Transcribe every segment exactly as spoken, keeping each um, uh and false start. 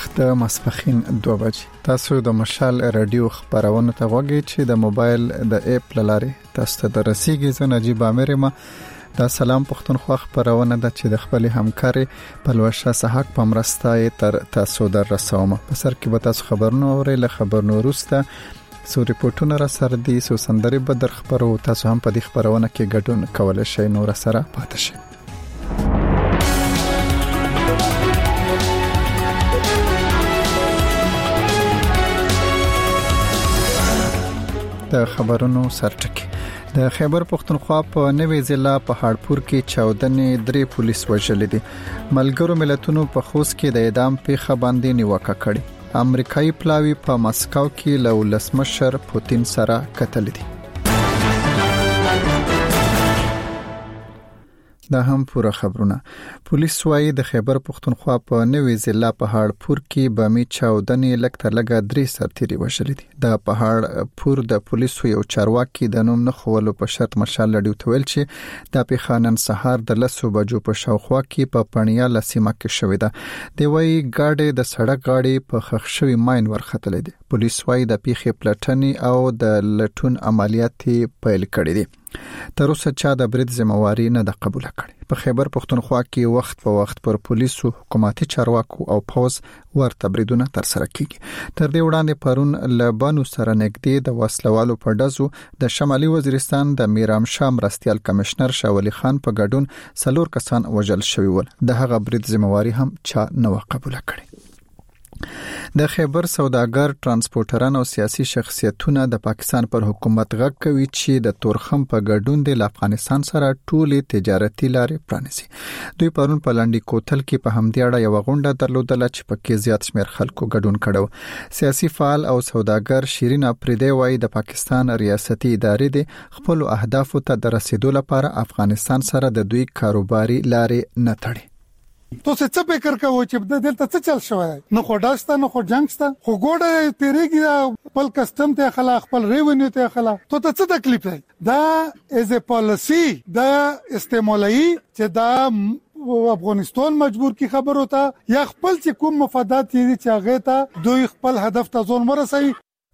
وخت د ماسپښین دوه بجې. تاسو د مشال رادیو خبرونه ته غوږی چې د موبایل د اپ لارې تاسو ته رسیږي. زه نجیب امیر ما دا سلام پښتونخوا خبرونه ده چې د خپل همکاري پلوشه صحاک په مرسته تر تاسو در رسوم. په سر کې به تاسو خبرونه اورئ. له خبرونو وروسته سو ریپورتونه را سره دي، سو سندري به در خبرو. تاسو هم په دې خبرونه کې ګډون کولای شئ، نور سره پاتې شئ. د خبرونو سرټکی. د خیبر پختونخوا په نوې ضلع په هاړپور کې چاودنې درې پولیس وژل دي. ملګرو ملتونو په خوست کې د اعدام پیښه باندې نیوکه کړې. امریکایي پلاوی په مسکو کې له ولسمشر پوتین سره کتل دي. دا هم پوره خبرونه. پولیس وايي د خیبر پختونخوا په نوې ضلع په هاړپور کې بمي چاودنې لکه لګه درې سرتيري وشلې دي. د په هاړپور د پولیسو یو چارواکي د نوم نه خولو په شرط مشال لډیو تویل چې د پیخانن سهار د لسو بجو په شاوخوا کې په پڼیا لسیمه کې شوې ده. دی وايي ګاډي د سړک غاړي په خښوي ماين ورختلې دي. پولیس وايي د پیخې پلټنې او د لټون عملیات پیل کړي دي. تر اوسه چا د برید ذمہواری نه د قبول کړي. په خیبر پختونخوا کې وخت په وخت پر پولیسو، حکومتي چارواکو او پوز ورته بریدونه تر سره کیږي. تر دې وړاندې پرون لبانو سره نږدې د وسلوالو په ډزو د شمالي وزیرستان د میرام شاه مرستيال کمشنر شاولی خان په ګډون څلور کسان وژل شوي ول. د هغه برید ذمہواری هم چا نه قبول کړي. د خیبر سوداګر، ترانسپورټران او سیاسي شخصیتونه د پاکستان پر حکومت غږ کوي چې د تورخم په ګډون د افغانستان سره ټولې تجارتي لارې پرانیزي. دوی پرون په لنډی کوتل کې په همدې اړه یو غونډه درلودله چې پکې زیات شمېر خلکو ګډون کړو. سیاسي فعال او سوداګر شیرین افریدی وايي د پاکستان ریاستي ادارې د خپل اهدافو ته د رسیدو لپاره افغانستان سره د دوی کاروباري لارې نه تړي. تو څه څه فکر کوو چې د دلته څه چل شوی نه خو داسته نه خو جنگسته خو ګوډه تیریږي خپل کسٹم ته خلا خپل ریونیو ته خلا تو ته څه تکلیف دی؟ دا از ا پالیسی دا استعمالي چې دا افغانستان مجبور کی خبر ہوتا یا خپل چې کوم مفادات دي چې هغه ته دوی خپل هدف ته ځون ورسوي.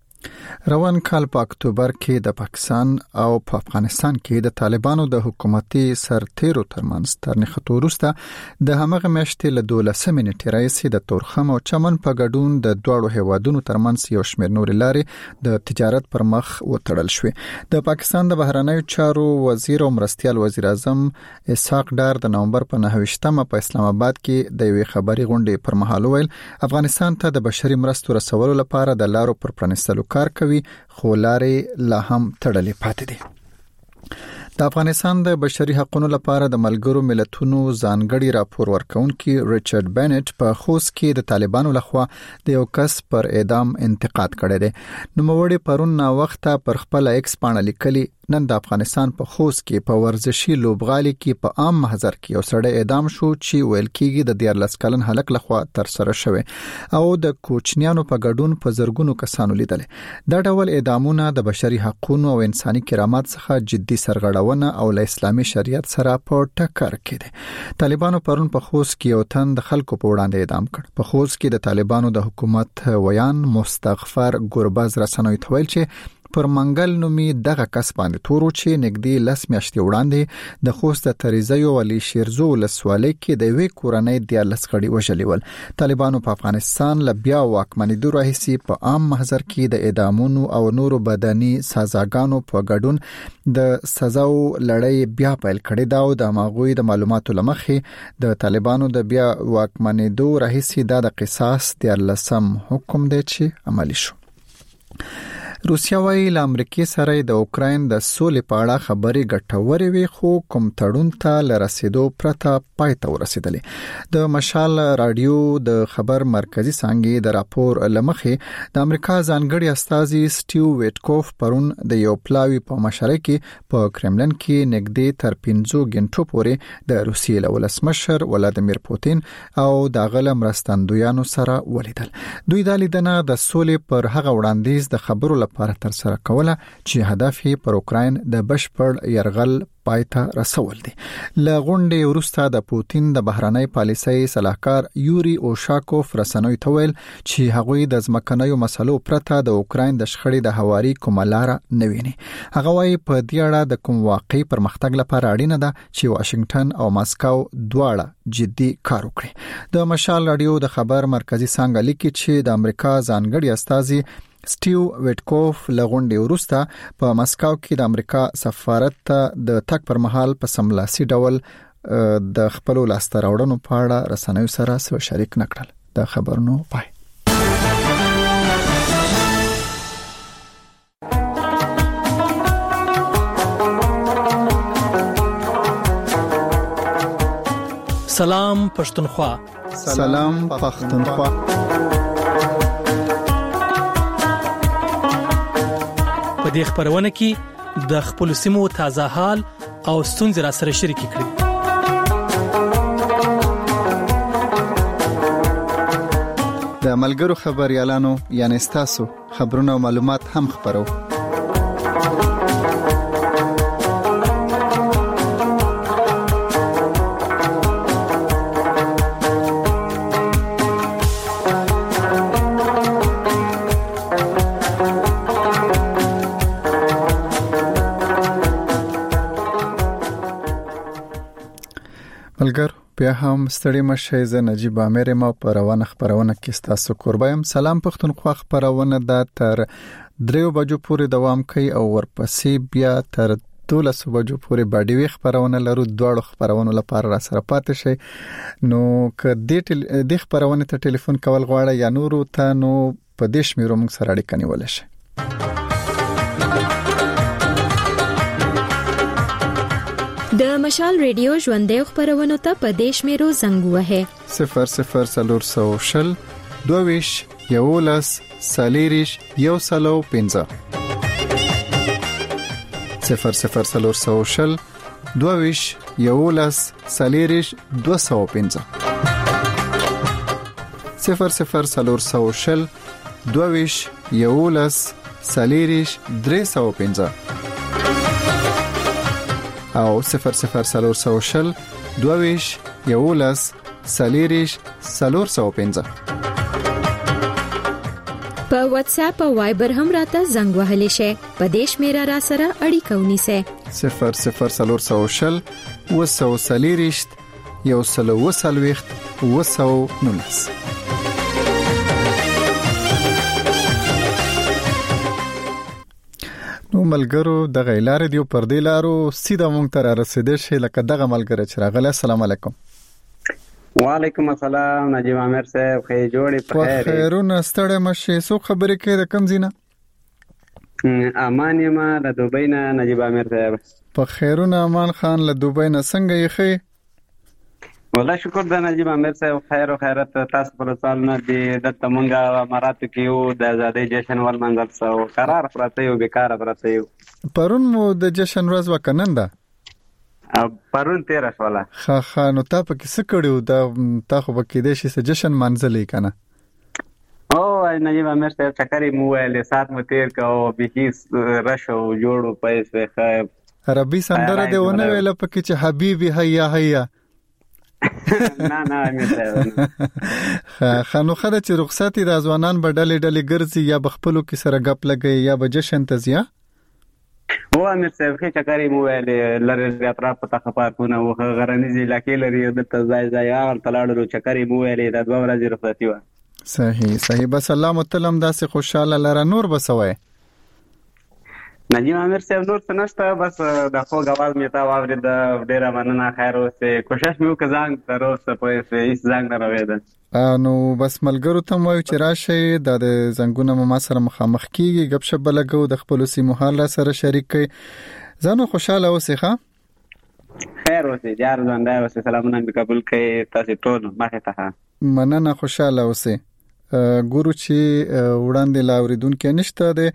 روان کال په اکتوبر کې د پاکستان او په افغانستان کې د طالبانو د حکومتي سرتیرو ترمنځ تر نښتو وروسته د همغه میاشتې له دولسمې نیټې راهیسې د تورخم او چمن په ګډون د دواړو هیوادونو ترمنځ یو شمېر نورې لارې د تجارت پر مخ وتړل شوې. د پاکستان د بهرنیو چارو وزیر او مرستيال وزیر اعظم اسحاق ډار د نومبر په نهه ویشتمه په اسلام آباد کې د یوې خبري غونډې پر مهال ویل افغانستان ته د بشري مرستو رسولو لپاره د لارو پر پرانیستلو کار کوي، خو لارې لا هم تړلې پاتې دي. د افغانستان د بشري حقوقو لپاره د ملګرو ملتونو ځانګړي راپور ورکونکي ریچارډ بینټ په خوست کې د طالبانو لخوا د یو کس پر اعدام انتقاد کړی دی. نوموړي پرون نا وخته پر خپل ایکس باندې لیکلي نن د افغانستان په خوست کې په ورزشي لوبغالي کې په عام محضر کې یو سړی اعدام شو چې ویل کېږي د دیارلس کلن هلک لخوا تر سره شوی او د کوچنیانو په ګډون په زرګونو کسانو لیدل. دا ډول اعدامونه د بشري حقوقو او انساني کرامت څخه جدي سرغړونه او له اسلامي شریعت سره په ټکر کې دي. طالبانو پرون په خوست کې یو تن د خلکو په وړاندې اعدام کړ. په خوست کې د طالبانو د حکومت ویان مستغفر ګورباز رسنوي تویل چې پر منګل نومي دغه کس باندې تورو چې نګدي لس میاشتې وړاندې د خوست تریزیو ولی شیرزو لسوالۍ کې د وی کورنۍ د لس غړي وژلې ول. طالبانو په افغانستان ل بیا واکمنېدو راهیسي په عام محضر کې د اعدامونو او نورو بدني سزاګانو په ګډون د سزاو لړۍ بیا پیل کړې دا او د ماغوي د معلوماتو لمخې د طالبانو د بیا واکمنېدو راهیسي د قصاص د لسم حکم دی چې عملی شو. روسیا وايي له امریکای سره د اوکراین د سولې په اړه خبرې ګټورې وي خو کوم تړون ته لرسیدو پرته پای ته ورسېدلې. د مشال رادیو د خبر مرکزی څنګه د راپور لمخې د امریکا ځانګړي استازي سټیو ویټکوف پرون د یو پلاوی په مشره کې په کرملن کې نږدې تر پنځو غنټو پورې د روسیې له ولسمشر ولادیمیر پوتین او د غلم مرستندویانو سره ولیدل. دوی د لیدنه د سولې پر هغه وړاندیز د خبرو لپاره تر سره کوله چې هدف یې پر اوکراین د بشپړ يرغل پایته رسول دي. ل غونډې وروسته د پوتین د بهرنۍ پالیسۍ صلاحکار یوري اوشاکوف رسنوي ته ویل چې هغوی د ځمکنیو مسلو پرته د اوکراین د شخړې د هواري کومه لار نه ویني. هغه وايي په دې اړه د کوم واقعي پرمختګ لپاره اړینه ده چې واشنگټن او ماسکو دواړه جدي کار وکړي. د مشال رادیو د خبر مرکزی څنګه لیکي چې د امریکا ځانګړي استازي سټیو ویټکوف لغونډې وروسته په ماسکو کې د امریکا سفارت ته د تک پر مهال په سملاسي ډول د خپل لاستراوړنو په اړه رسنیو سره سو شریک نکړل. د خبرونو پای. سلام پښتونخوا. سلام پښتونخوا. په دې خبرونه کې د خپل سیمو تازه حال او ستونزې را سره شریک کړي. د ملګرو خبريالانو یعنی تاسو خبرونه او معلومات هم خبرو. ملګر بیا هم ستړي مشه ز نجيب امیر ما په روانه خبرونه کې تاسو قربایم. سلام پښتونخوا خبرونه د تر دریو بجو پورې دوام کوي او ورپسې بیا تر دولس بجو پورې باډي خبرونه لرو. دواړو خبرونو لپاره را سره پاتې شي. نو ک دې د خبرونه ته ټلیفون کول غواړی یا نورو ته نو په دې شمیرو موږ سره اړیکه نیول شي. د مشال ریډیو ژوندې خبرونه ته په دیش میرو زنګ وهه صفر صفر سلور سو شل دویش یولس سالیریش یو سلو پنځه صفر صفر سلور سو شل دویش یولس سالیریش دو سو پنځه صفر صفر سلور سو شل دویش یولس سالیریش درې سو پنځه او صفر صفر سلور سو شل دویش یولس سالیریش سلور سو پنځه. په واتس اپ او وایبر هم راته زنګ وهلی شي. په دیش میرا را سره اړیکه ونیسه صفر صفر سلور سو شل وسو سالیریش یو سلو وسلويخت وسو نونس. نو ملګرو د غیلار دیو پردې لارو سیده مونږ ته رسیدل شي لکه دغه ملګری چې راغله. السلام علیکم. وعلیکم السلام نجیب امیر صاحب خیر جوړې په خیر. خیرونه ستړی مشه سو خبرې کې د کم زینه امان یم له دوبۍ نه نجیب امیر صاحب. په خیرونه امان خان له دوبۍ نه څنګه یې خې؟ والله شکر د نجیب امیر صاحب خیر او خیرت. تاسو په سال نه دی د تمنګا اماراتو کې یو د آزادۍ جشن ول منځل سو قرار پراته یو بیکاره پراته یو. پرون مو د جشن ورځ وکننده پرون تیر شواله. خا خا نو تا په کې څه کړیو دا تا خو پکې د شي جشن منځلې کنه؟ او نجیب امیر صاحب چکرې مو ویلې سات مو تیر کا او به رشو جوړو پیسې خیر عربي سندره دی ونه ویل پکې چې حبيبي هيا هيا نه نه امیر صاحب خانو خدای چې رخصتي د ځوانان په ډلې ډلې ګرځي یا بخپلو کې سره غپ لګي یا به جشن تزیا او امیر صاحب کې چکرې مو ویلې لری اطراف ته خبرونه و غرنیزي لکه لري د تزای ځای هغه تلاړو چکرې مو ویلې د دوه ورځې رخصتي و. صحیح صحیح. بس الله متعلم داسې خوشاله لره نور بسوي نجیب امیر صاحب نور څه نشته بس د خو غواړ مې تا واورې د ډیره مننه خیر اوسه کوشش مې وکړ ځان تر اوسه په هیڅ ځان نه راوېده. نو بس ملګرو ته مو چې راشي د زنګونه ما سره مخامخ کیږي غب شپ لګو د خپل سیمو حال سره شریک کړي. ځانو خوشاله اوسه. ښه خیر اوسه جار ژوند اوسه سلامونه مې قبول کړئ تاسو ټول مخه ته مننه خوشاله اوسه. ګورو چې وړاندې لاوریدونکو نشته ده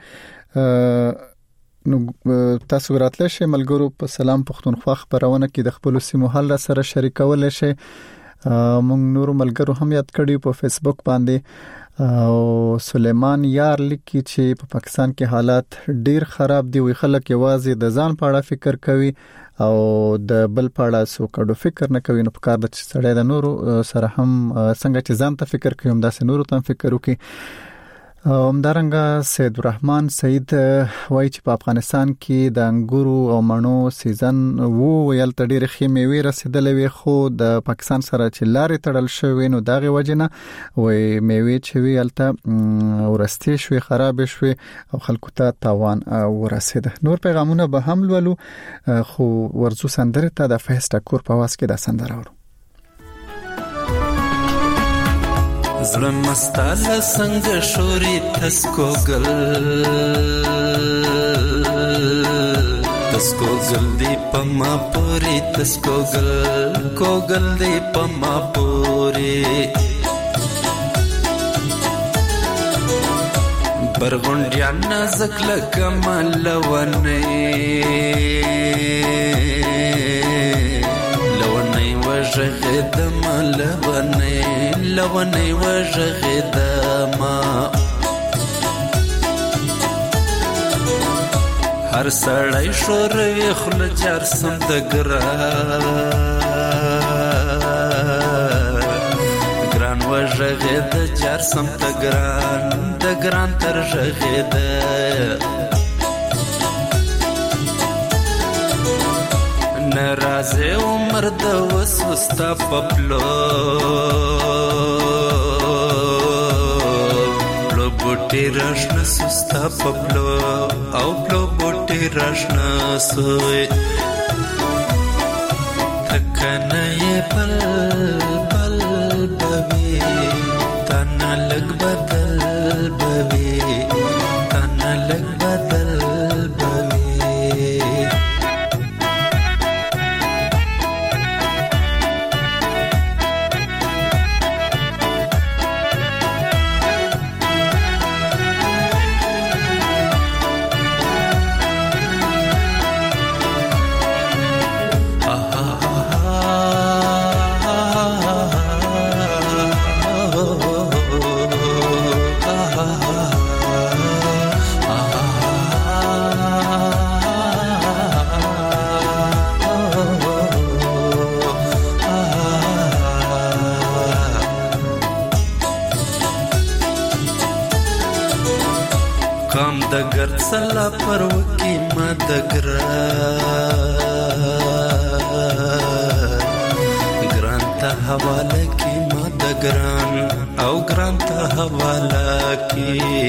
نو تاسو راتله شئ ملګرو په سلام پښتونخوا خبرونه کې د خپل سیمو حل سره شریکول شئ. مونږ نور ملګرو هم یاد کړی په فیسبوک باندې او سلیمان یار لیکي چې په پاکستان کې حالات ډیر خراب دي، وی خلک یوازې د ځان په اړه فکر کوي او د بل په اړه څه کډو فکر نه کوي. نو په کار د سړی د نورو سره هم څنګه چې ځان ته فکر کوي هم داسې نورو ته فکر وکړي. همدارنګه سید الرحمن سید وایي چې په افغانستان کې د انګورو او مڼو سیزن وو، ویل ته ډېرې ښې میوې رسېدلې وي، خو د پاکستان سره چې لارې تړل شوې نو دغه وجه نه وایي میوې چې وی هلته ورستې شوې، خرابې شوې او خلکو ته تاوان ورسېده. نور پیغامونه به هم لولو، خو ورځو سندرې ته د فیض ټکور په آواز کې دا سندره اورو. زړه مستاله څنګه شوري تسکوګل تسکوګل دی پما پوری تسکوګل کوګل دی پما پوری برغونډیا نازک لکمل ونه وژغدم لونی لونی وژغدم هر سړی شوروي خل جار سم د ګران ګران وژغد جار سم د ګران د ګران تر ژغد نرازه عمر د وسوستا پپلو پلو بوټي راشنا سستا پپلو او پلو بوټي راشنا سوی تکنه بل بل بوي تانا لګ بدل بوي تانا لګ بدل سلا پر وکی ما دګرا ګران ته حواله کی ما دګران او ګران ته حواله کی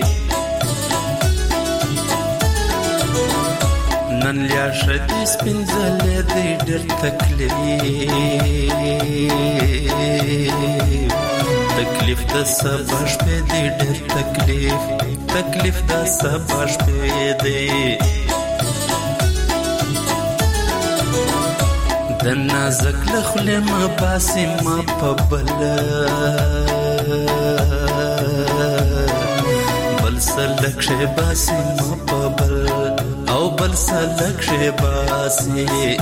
نن لیا شدی سپینځلې دې ډېر تکلیف تکلیف د سبا شپې دې ډېر تکلیف تکلیف دا سبا شپې دی د نازک لخلې ما باسي ما په بل بل سلک شي باسي ما په بل او بل سلک شي باسي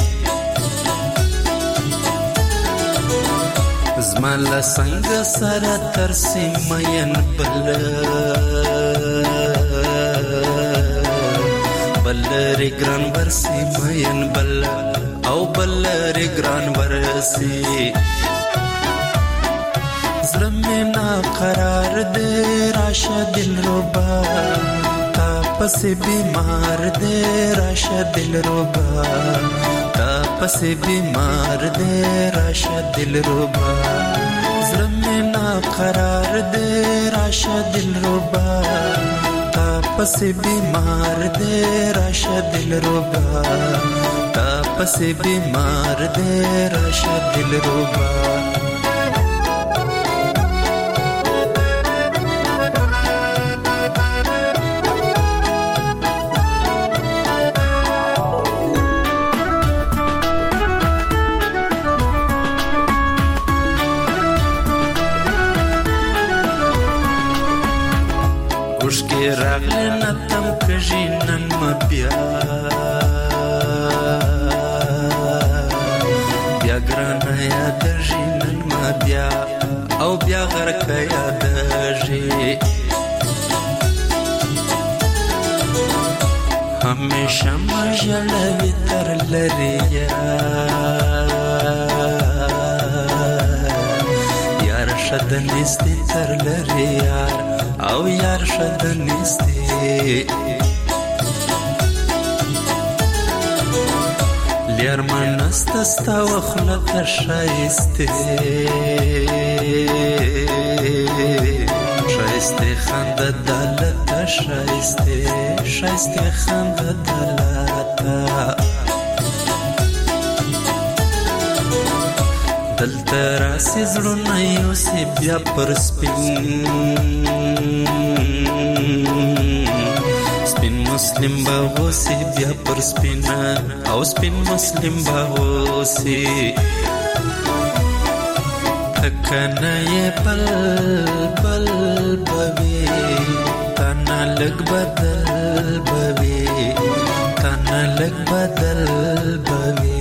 زمالا څنګه سره ترسي مین بل بل ری ګران ورسي مین بل او بل ری ګران ورسي زړه نا قرار دې راشه دلربا تا پسې بیمار دې راشه دلربا تا پسې بیمار دې راشه دلربا زړه نا قرار دې راشه دلربا تا پسې بیمار دې راشه دلربا تا پسې بیمار دې راشه دلربا راغلی نتم کژی نن مبیا بیا ګرانه یادژي نن مبیا او بیا غرقه یادژي همیشه مژړوي تر لرې یار شه د نږدې تر لرې یار او یار شه د نږدې لیر منست ستا و خوله ته ښایستې ښایستې خنده دلته ښایستې ښایستې خنده دلته دلته راسې زړونه یوسې بیا پر سپین سپین مسلم به اوسې بیا پر سپینه او سپین مسلم به اوسې کنه یې بل بل بوي کنه لګ بدل بوي کنه لګ بدل بوي.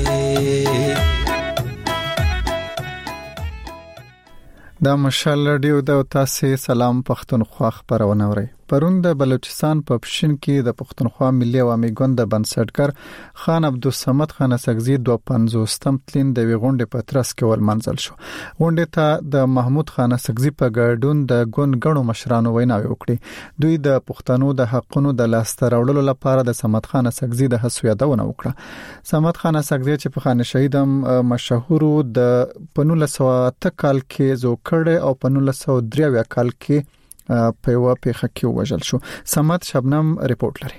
دا مشال رادیو د تاسو سلام پښتونخوا خبرونه اوري. پرون د بلوچستان په پښین کې د پښتونخوا ملي عوامي ګوند د بنسټګر خان عبدالصمد خان سګزی دوه پنځوستم تلین د ویغونډې په ترڅ کې ول منځل شو. غونډې ته د محمود خان سګزی په ګډون د ګوند غړو مشرانو ویناوي وکړي. دوی د پښتنو د حقونو د لاسته راوړلو لپاره د صمد خان سګزی د هڅو یادونه وکړه. صمد خان سګزی چې په خانه شهیدم مشهور د پنځه سوه اته کال کې زوکړه او په نولس سوه درې کال کې په یو پیښه کې وژل شو. سمات شبنم ریپورت لري.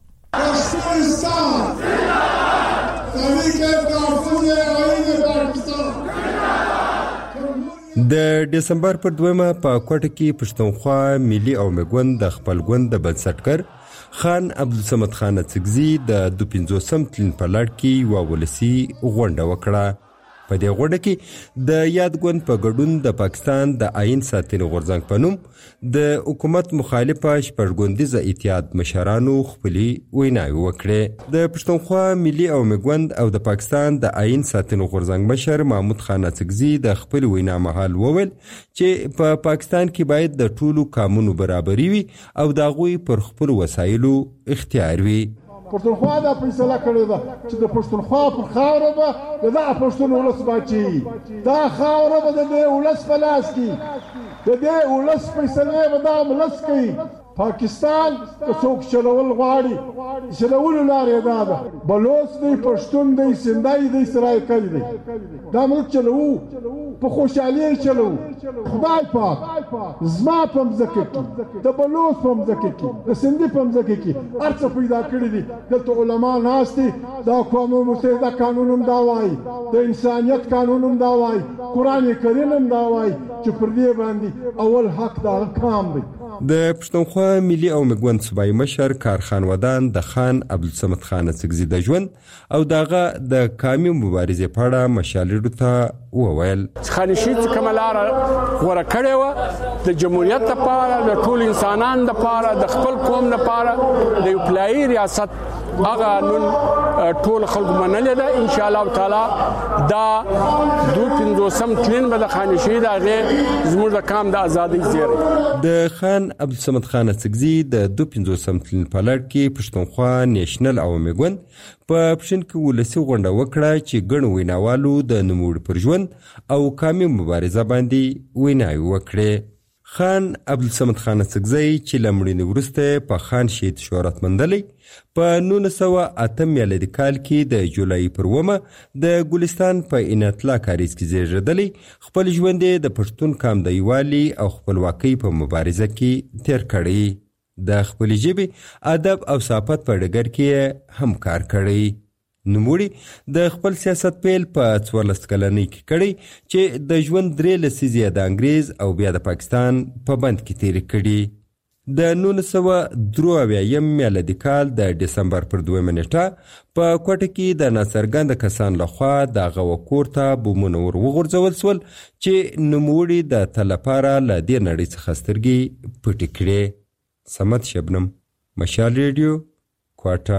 د دسمبر پر دویمه په کوټه کې پښتونخوا ملي او مګوند د خپل ګوند د بنسټګر خان عبدالصمد خان سګزی د دوه پنځوسم تلین په لړ کې یو ولسی غونډه وکړه. په دې غونډه کې د یاد ګوند په ګډون د پاکستان د آئین ساتنې غورځنګ په نوم د حکومت مخالفه شپږګوندیزه اتحاد مشرانو خپلې ویناوي وکړې. د پښتونخوا ملي او مګوند او د پاکستان د آئین ساتنې غورځنګ مشر محمود خان سګزی د خپل وینا مهال وویل چې په پا پاکستان کې باید د ټولو قانونو برابري وي او د هغوی پر خپل وسایلو اختیار وي. پښتونخوا دا فیصله کړې ده چې د پښتونخوا پر خاوره به د دغه پښتون ولس باچي دا خاوره به د دې ولس په لاس کې د دې ولس فیصلې به دا ولس کوي. پاکستان که څوک چلول غواړي چلولو لارې دا ده بلوچ دی پښتون دی سندای دی سرایکل دی دا موږ چلوو په خوشحالۍ چلوو. خدای پاک زما په مځکه کې د بلوچ په مځکه کې د سندي په مځکه کې هر څه پیدا کړي دي. دلته علما ناست دي د اقوام متحده قانون هم دا وایي د انسانیت قانون هم دا وایي قرآن کریم هم دا وایي چې پر دې باندې اول حق دا کام دی. د پښتونخوا ملي او مګوند صوبایي مشر کارخان ودان د خان عبدالصمد خان سګزی د ژوند او دغه د قومي مبارزې په اړه مشالېدو ته وویل. خانشید کملاره غوړه کړې و د جمهوریت لپاره د ټول انسانانو لپاره د خپل قوم لپاره د یو پلای ریاست هغه نن ټول خلک منل ده. ان شاء الله تعالی دا دوه پنځوسم تلین به د خانشید هغه زموږ د کام د ازادۍ زیری. د خان عبدالصمد خان سګزی د دوه پنځوسم تلین په لړ کې پښتونخوا نیشنل عوامي ګوند په پښین کې ولسی غونډه وکړه چې ګڼ ویناوالو د نوموړي پر ژوند او قومي مبارزه باندې ویناوي وکړې. خان عبدالصمد خان سګزی چې لمړینې وروسته په خان شهید شهرت مندلی په نولس سوه اته میلادي کال کې د جولای پر اوومه د ګلستان په انطلا کاریز کې زیږېدلی. خپل ژوند د پښتون قام د یووالي او خپلواکۍ په مبارزه کې تیر کړی. د خپل ژبې ادب او ثقافت په ډګر کې هم کار کړی. نوموړي د خپل سیاست پیل په څوارلس کلنۍ کې کړی چې د ژوند درې لسیزې د انګریز او بیا د پاکستان په بند کې تیرې کړي. د نولس سوه درې اویایم میلادي کال د ډسمبر پر دویمه نیټه په کوټه کې د ناڅرګند کسان لخوا د هغه کور ته بمونه ور وغورځول شول چې نوموړي د تل لپاره له دې نړۍ څخه سترګې پټې کړې. سمت شبنم، مشال ریډیو، کوټه.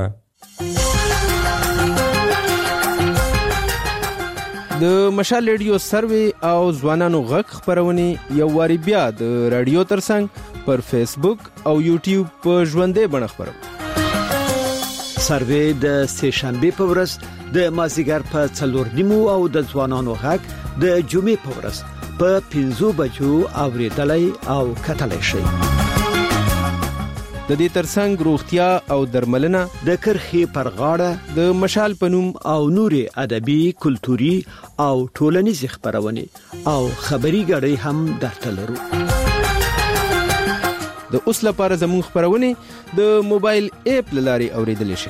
د مشال ریډیو سروي او ځوانانو غږ خبرونه یو واری بیا د رادیو ترڅنګ پر فیسبوک او یوټیوب په ژوندې بڼه خبرو. سروې د سه شنبه په ورځ د مازیګر په څلور نیمو او د ځوانانو غږ د جمعې په ورځ په پنځو بجو اوریدلای او کتلای شي. د دې ترڅنګ روغتیا او درملنه د کرخي پر غاړه د مشال پنوم او نوري ادبي کلتوري او ټولنیز خبرونه او خبري غړي هم درته لرو. د اوس لپاره زموږ خبرونه د موبایل اپ لاري اوریدل شي.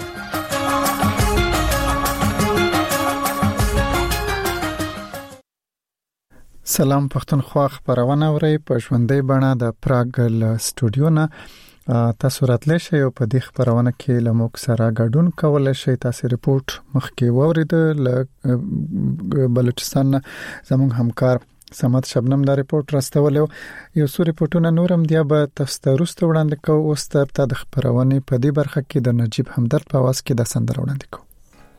سلام پښتونخوا خبرونه اوري په ژوندۍ بڼه د پراګ ل سټوډیو نه تاسو راتلی شئ او په دې خبرونه کې لموږ سره ګډون کولای شئ. تاسو ریپورت مخکې وورید ل بلوچستان زموږ همکار سمات شبنم دا ریپورت راستولیو. یو څو ریپورتونه نورم دی به تاسو ته وروسته وړاندې کوو. اوس ته د خبرونه په دې برخه کې د نجیب همدرد په आवाज کې د سندره وړاندې کوو.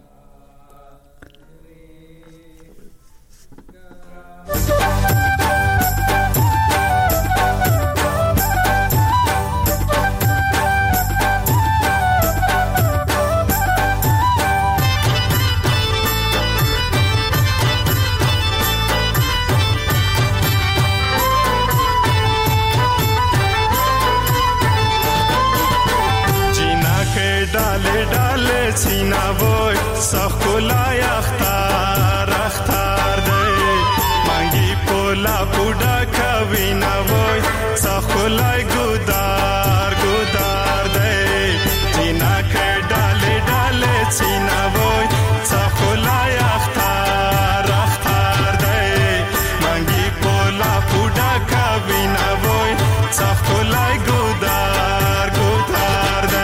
سینا وای سخولا یختار اختار دی مانگی پولا پودا کوینا وای سخولا گودار گودار دی سینا که ڈالے ڈالے سینا وای سخولا یختار اختار دی مانگی پولا پودا کوینا وای سخولا گودار گودار دی.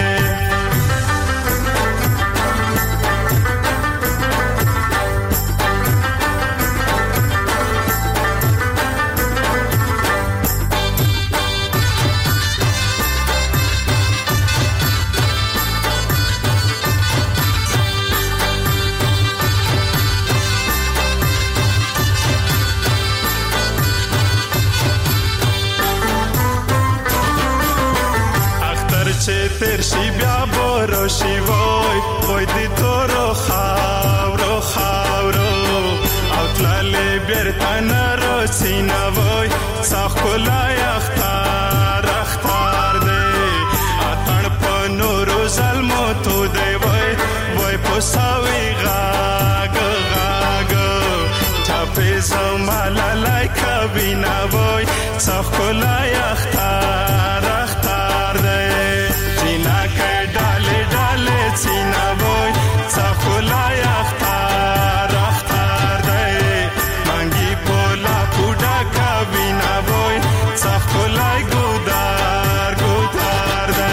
ترشی بیا برو شی وای وای دی تو رو خاورو خاورو او تلالی بیرتن رو سینا وای ساخ کلای اختار اختار دی اتن پا نورو ظلمو تو دی وای وای پساوی غاگ غاگ چاپی زمالا لای کبینا وای ساخ کلای اختار اختار دی سینا وای سخولای اختار اختار دی مانگی پولا پودا کبینا وای سخولای گودار گودار دی.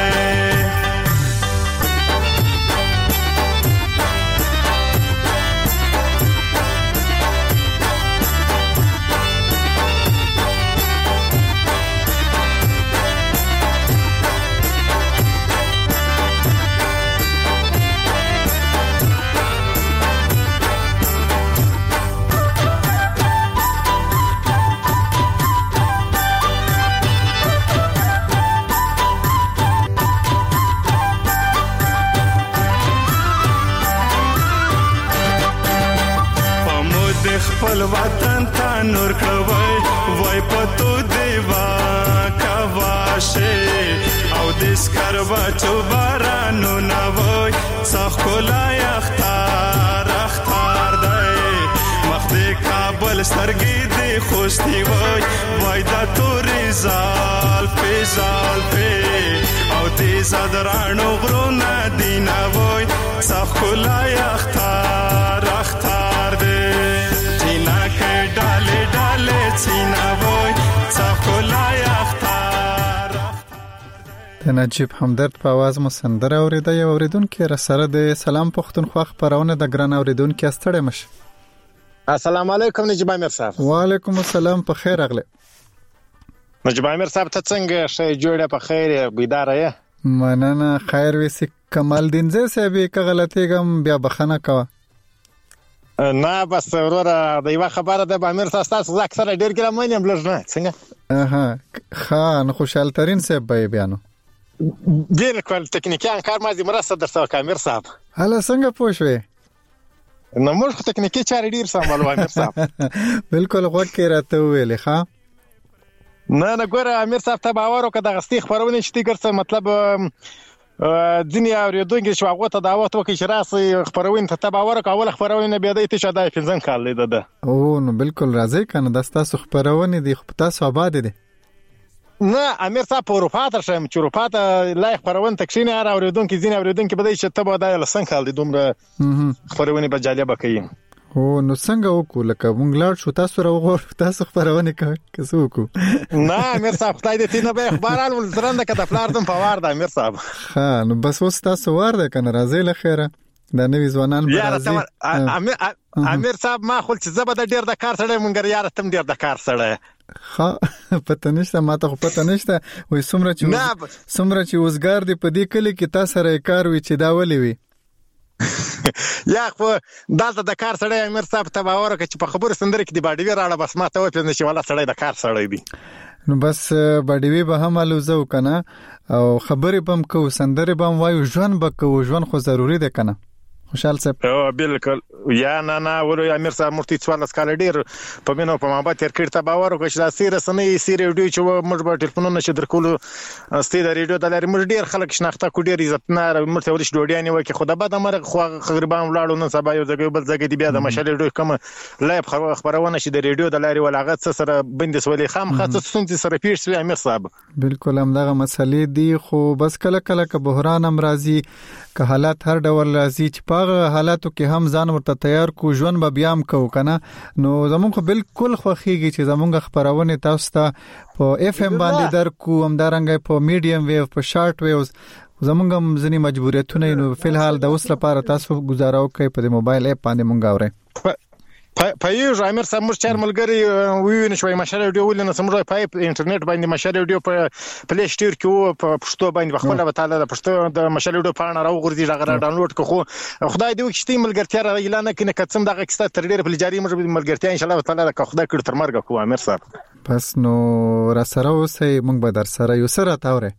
خپل وطن ته نور کړوي وای پتو دیوا کواشه او دیس کروا چوبارانو نه وای سخ کولای اختار اختار دی مخ دې کابل سرګي دی خوستي وای وای دا توري زال په زال په او دې زدرانو غرونه دینا وای سخ کولای اختار اختار دی ډاله ډاله سینا وای څخولای اختار. د نجیب همدرد په आवाज مو سندره اوریده. یو اوریدونکو را سره د سلام پښتونخوا خبرونه د ګران اوریدونکو استړی مشه. السلام علیکم نجیب امیر صاحب. وعلیکم السلام په خیر اغله. نجیب امیر صاحب ته څنګه شې جوړه په خیر بيدار یې؟ مننه خیر وسی کمال دین زه صاحب که غلطی کوم بیا بخنه کوه. نه بس وروره د یو خبره د امیر تاسو اکثر ډیر ګرام نه بلژ نه څنګه اها خان خوشحال ترين صاحب به بیانو بالکل تکنیکي کار ما دې مرسته درته وکړه امیر صاحب. هله څنګه پوه شوې؟ نو موږ خو تکنیکي چارې ډېر سمبالو امیر صاحب. بالکل غوږ کې راته وویلې ښه. نه نه ګوره امیر صاحب ته باور وکړه دغه ستې خپرونې چې دې ګرځه مطلب ځینې اورېدونکي چې هغو ته دعوت وکړي چې راسئ خپرونې ته ته باور وکړه اوله خپرونې نه بیا دی ته چې دا یې پنځم کال دی ده. او نو بالکل راځئ که نه دا ستاسو خپرونې دي خو په تاسو ابادې دي. نه امیر صاحب په اروپا ته شم چې اروپا ته لا خپرونې ته کښېني هر اورېدونکي ځینې اورېدونکي به دی چې ته به دا یې لسم کال دی دومره خپرونې به جالبه کوي. او نو څنګه وکړو لکه مونږ لاړ شو تاسو راوغواړو تاسو خپرونې که څه وکړو؟ نه امیر صاحب خدای دې تی نه به خبرال ول درنده که د پلار دم په وار ده امیر صاحب. ښه نو بس اوس تاسو وار ده که نه راځئ له خیره دا نوي ځوانان به راځي. امیر صاحب ما خو چې زه به د ډېر د کار سړی مونږ یاره تم ډېر د کار سړی. ښه پته نشته ما ته خو پته نشته وایي څومره چې څومره چې اوزګار دی په دې کلي کې تا سره یې کار وي چې دا ولې وي. یا خو دلته د کار سړی امیر صاحب ته باور وکړه چې په خبرو سندرې کې د باډیوي راړه بس ما ته وپېژنه چې والا سړی د کار سړی دی. نو بس باډیوي به هم الوزه و که نه او خبرې به هم کوو سندرې به هم وایو ژوند به کوو ژوند خو ضروري دی که نه خوشحال صاحب؟ بالکل یا نه نه ولې امیر صاحب موږ ته څوارلس کاله ډېر په مینه او په محبت تېر کړي ته باور وکړه چې دا سي رسنۍ سي ریډیو چې موږ به ټلیفونونه چې درکولو ستې د ریډیو د لارې موږ ډېر خلک شناخته کړو ډېر عزتنار موږ ته ورش ډوډۍ نیوکې خو د بده مرغ خو غریبان ولاړو نن سبا یو ځای بل ځای دی بیا د مشال ریډیو کوم لایب خبرونه چې د ریډیو د لارې ولاغت سره بندس ولې خام خاصه ستونزې سره پیښ شوی امیر صاحب. بالکل همدغه مسلې دي خو بس کله کله که بحران هم راځي که حالات هر ډول راځي چې په حالاتو کې هم ځان ورته تیار کو ژوند به بیا هم کوو که نه نو زمونږ خو بالکل خوښېږي چې زمونږ خپرونې تاسو ته په اف ام باندې درکو همدارنګه په میډیم ویو په شارټ ویوز زمونږ هم ځینې مجبوریتونه نو فلحال د اوس لپاره تاسو ګزاره وکړئ په دې موبایل اپ باندې مونږ اورئ. پایږه امیر صاحب موږ چار ملګری ویونه شوي مشال ریډیو ولنه سمره پای په انټرنیټ باندې مشال ریډیو په پلی سټور کې په پښتو باندې خپل به تعالی د پښتو د مشال ریډیو پاڼه راوغورځي راغره ډاونلوډ کړو خدای دې وکړي ملګرتیا را اعلان کړي کڅم دغه کیسه تر ډیره په جاری موږ ملګرتیا ان شاء الله تعالی د خدای کړ تر مرګ کو امیر صاحب. پس نو را سره اوسئ موږ به در سره یو سره تاوره.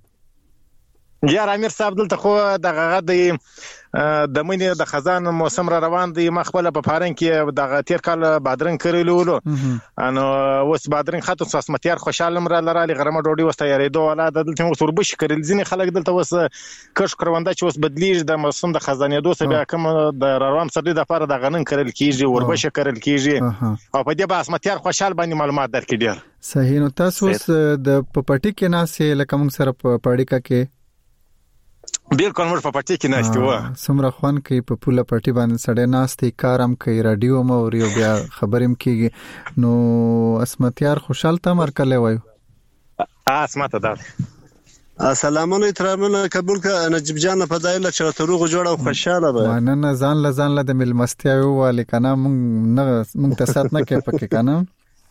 یا امیر صاحب دلته خو دغه د د مینې د خزان موسم را روان دی ما خپل په فارن کې د تیر کال بادرنګ کړلو انو اوس بادرنګ خاطر ساسمتیار خوشاله مر لرالي غرمه ډوډۍ وسته یریدو ولا دلته اوس وربش کړل ځینې خلک دلته اوس کښ کرونده چې اوس بدلیږي د موسم د خزانېدو سره بیا کوم د روان سړي د لپاره د غنن کړل کیږي وربش کړل کیږي او په دې باسمتیار خوشاله باندې معلومات درکې ډیر صحیح. نو تاسو د پپټی کې ناسې لکه موږ سره په پړیکا کې بالکل موږ په پټی کې ناشته و سمره خوان کې په پوله پټی باندې سړی ناشته کارم کوي رادیو مو او بیا خبرم کیږي نو اسمتیار خوشحال تمر کله وایو اسمت ده. السلام علیکم قبول کا نجیب جان په دایله چې تروغ جوړه او خوشاله به نه ځان لزان له د ملمستیا وواله کنه مونږ نه مونږ ته سات نه کې پکې کنه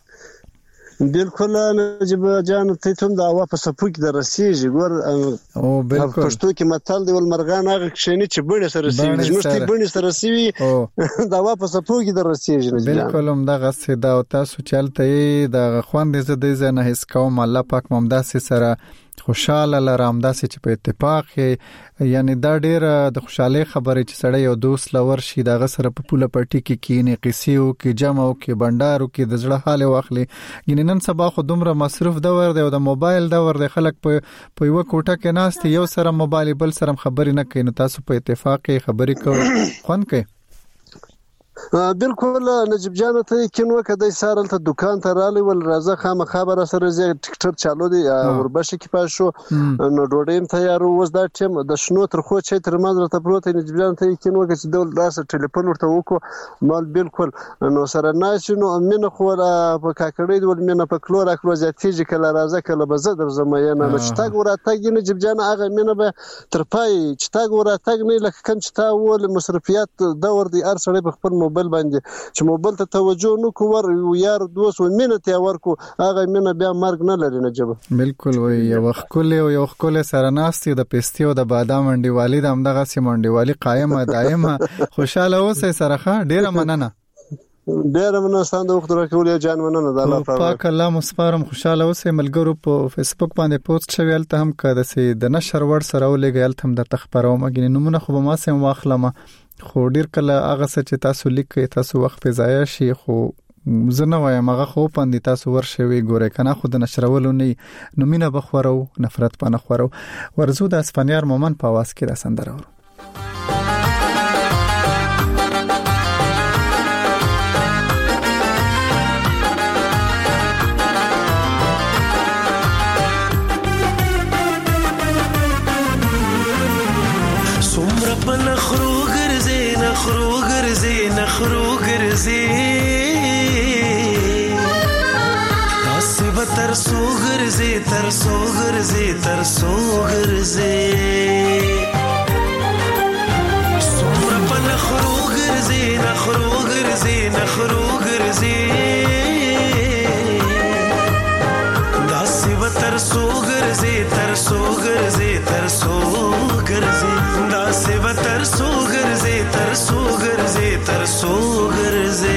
بالکل نجیب جان ته ته دا واپس پوک د رسیږي ګور او بالکل پښتو کې متل دی ول مرغان هغه کښینی چې بڼه سره رسیږي نشته بڼه سره رسیږي دا واپس پوک د رسیږي بالکل هم دغه سیدا او تاسو چلته د خوند زده زنه هیڅ کوم الله پاک ممداس سره خوشاله لرم داسې چې په اتفاق یعنی دا ډیره د خوشاله خبره چې سړی یو دوست لور شي دغه سره په پوله پټی کې کینې قصې او کې جمع او کې بندارو کې د زړه حال واخلي ګینې نن سبا خو دومره مصرف دور دی او د موبایل دور دی خلک په په یو کوټه کې ناست یو سره موبایل بل سره خبرې نه کوي نو تاسو په اتفاق خبرې کوئ خوان کوي. بالکل نجیب جان ته کینو کدی سارل ته دکان ته رالی ول راځه خامہ خبره سره زی ټیکټر چالو دی وربشه کې پاشو نو ډوډیم تیار وز دا ټیم د شنو تر خو چې تر مازره ته پروت نجیب جان ته کینو چې دول داسه ټلیفون ورته وکړو مال بالکل نو سره ناشنو امنه خو په کاکړې ول منه په کلور اکلو زیاتیږي کله راځه کله به زه در زمینه نه چې تا وراتګ نجیب جان هغه منه به تر پای چې تا وراتګ نه لکه کم چې تا ول مصرفيات دور دی ار سره په خپل موبایل باندې چې موبایل ته توجه نکو ور یار دوست و مینه ته ورکو هغه مینه بیا مرګ نه لري نجيب. بالکل وي یو خپل یو خپل سره ناستي د پېستي او د بادام منډي والد هم دغه سیمونډي والی قائمه دائمه خوشاله اوسه سره ډیره مننه. ډېر مننه د وخت راکول یا جان مننه د الله تعالی پاک الله مسپارم خوشاله اوسې ملګرو په فیسبوک باندې پوسټ شویل ته هم کده سي د نشر ور سره ولګل ته د تخبرو مګنی نمونه خو ما سم واخلم خو ډیر کله هغه څه چې تاسو لیکي تاسو وخت په ضایع شي خو زنه وایم هغه خو پاندې تاسو ورشوي ګوره کنه خو د نشرولو نه نومینه بخورو نفرت پانه خورو ورزو د اسپانیار مومن په واس کې را سندره ورو نخرو ګرځي نخرو ګرځي تاسو به تر سو ګرځي تر سو ګرځي تر سو ګرځي څومره په نخرو ګرځي نخرو ګرځي نخرو ګرځي تاسو به تر سو ګرځي تر سو ګرځي تر سو ګرځي تاسو به تر سو ګرځي تر سو ګرځي تر سو ګرځي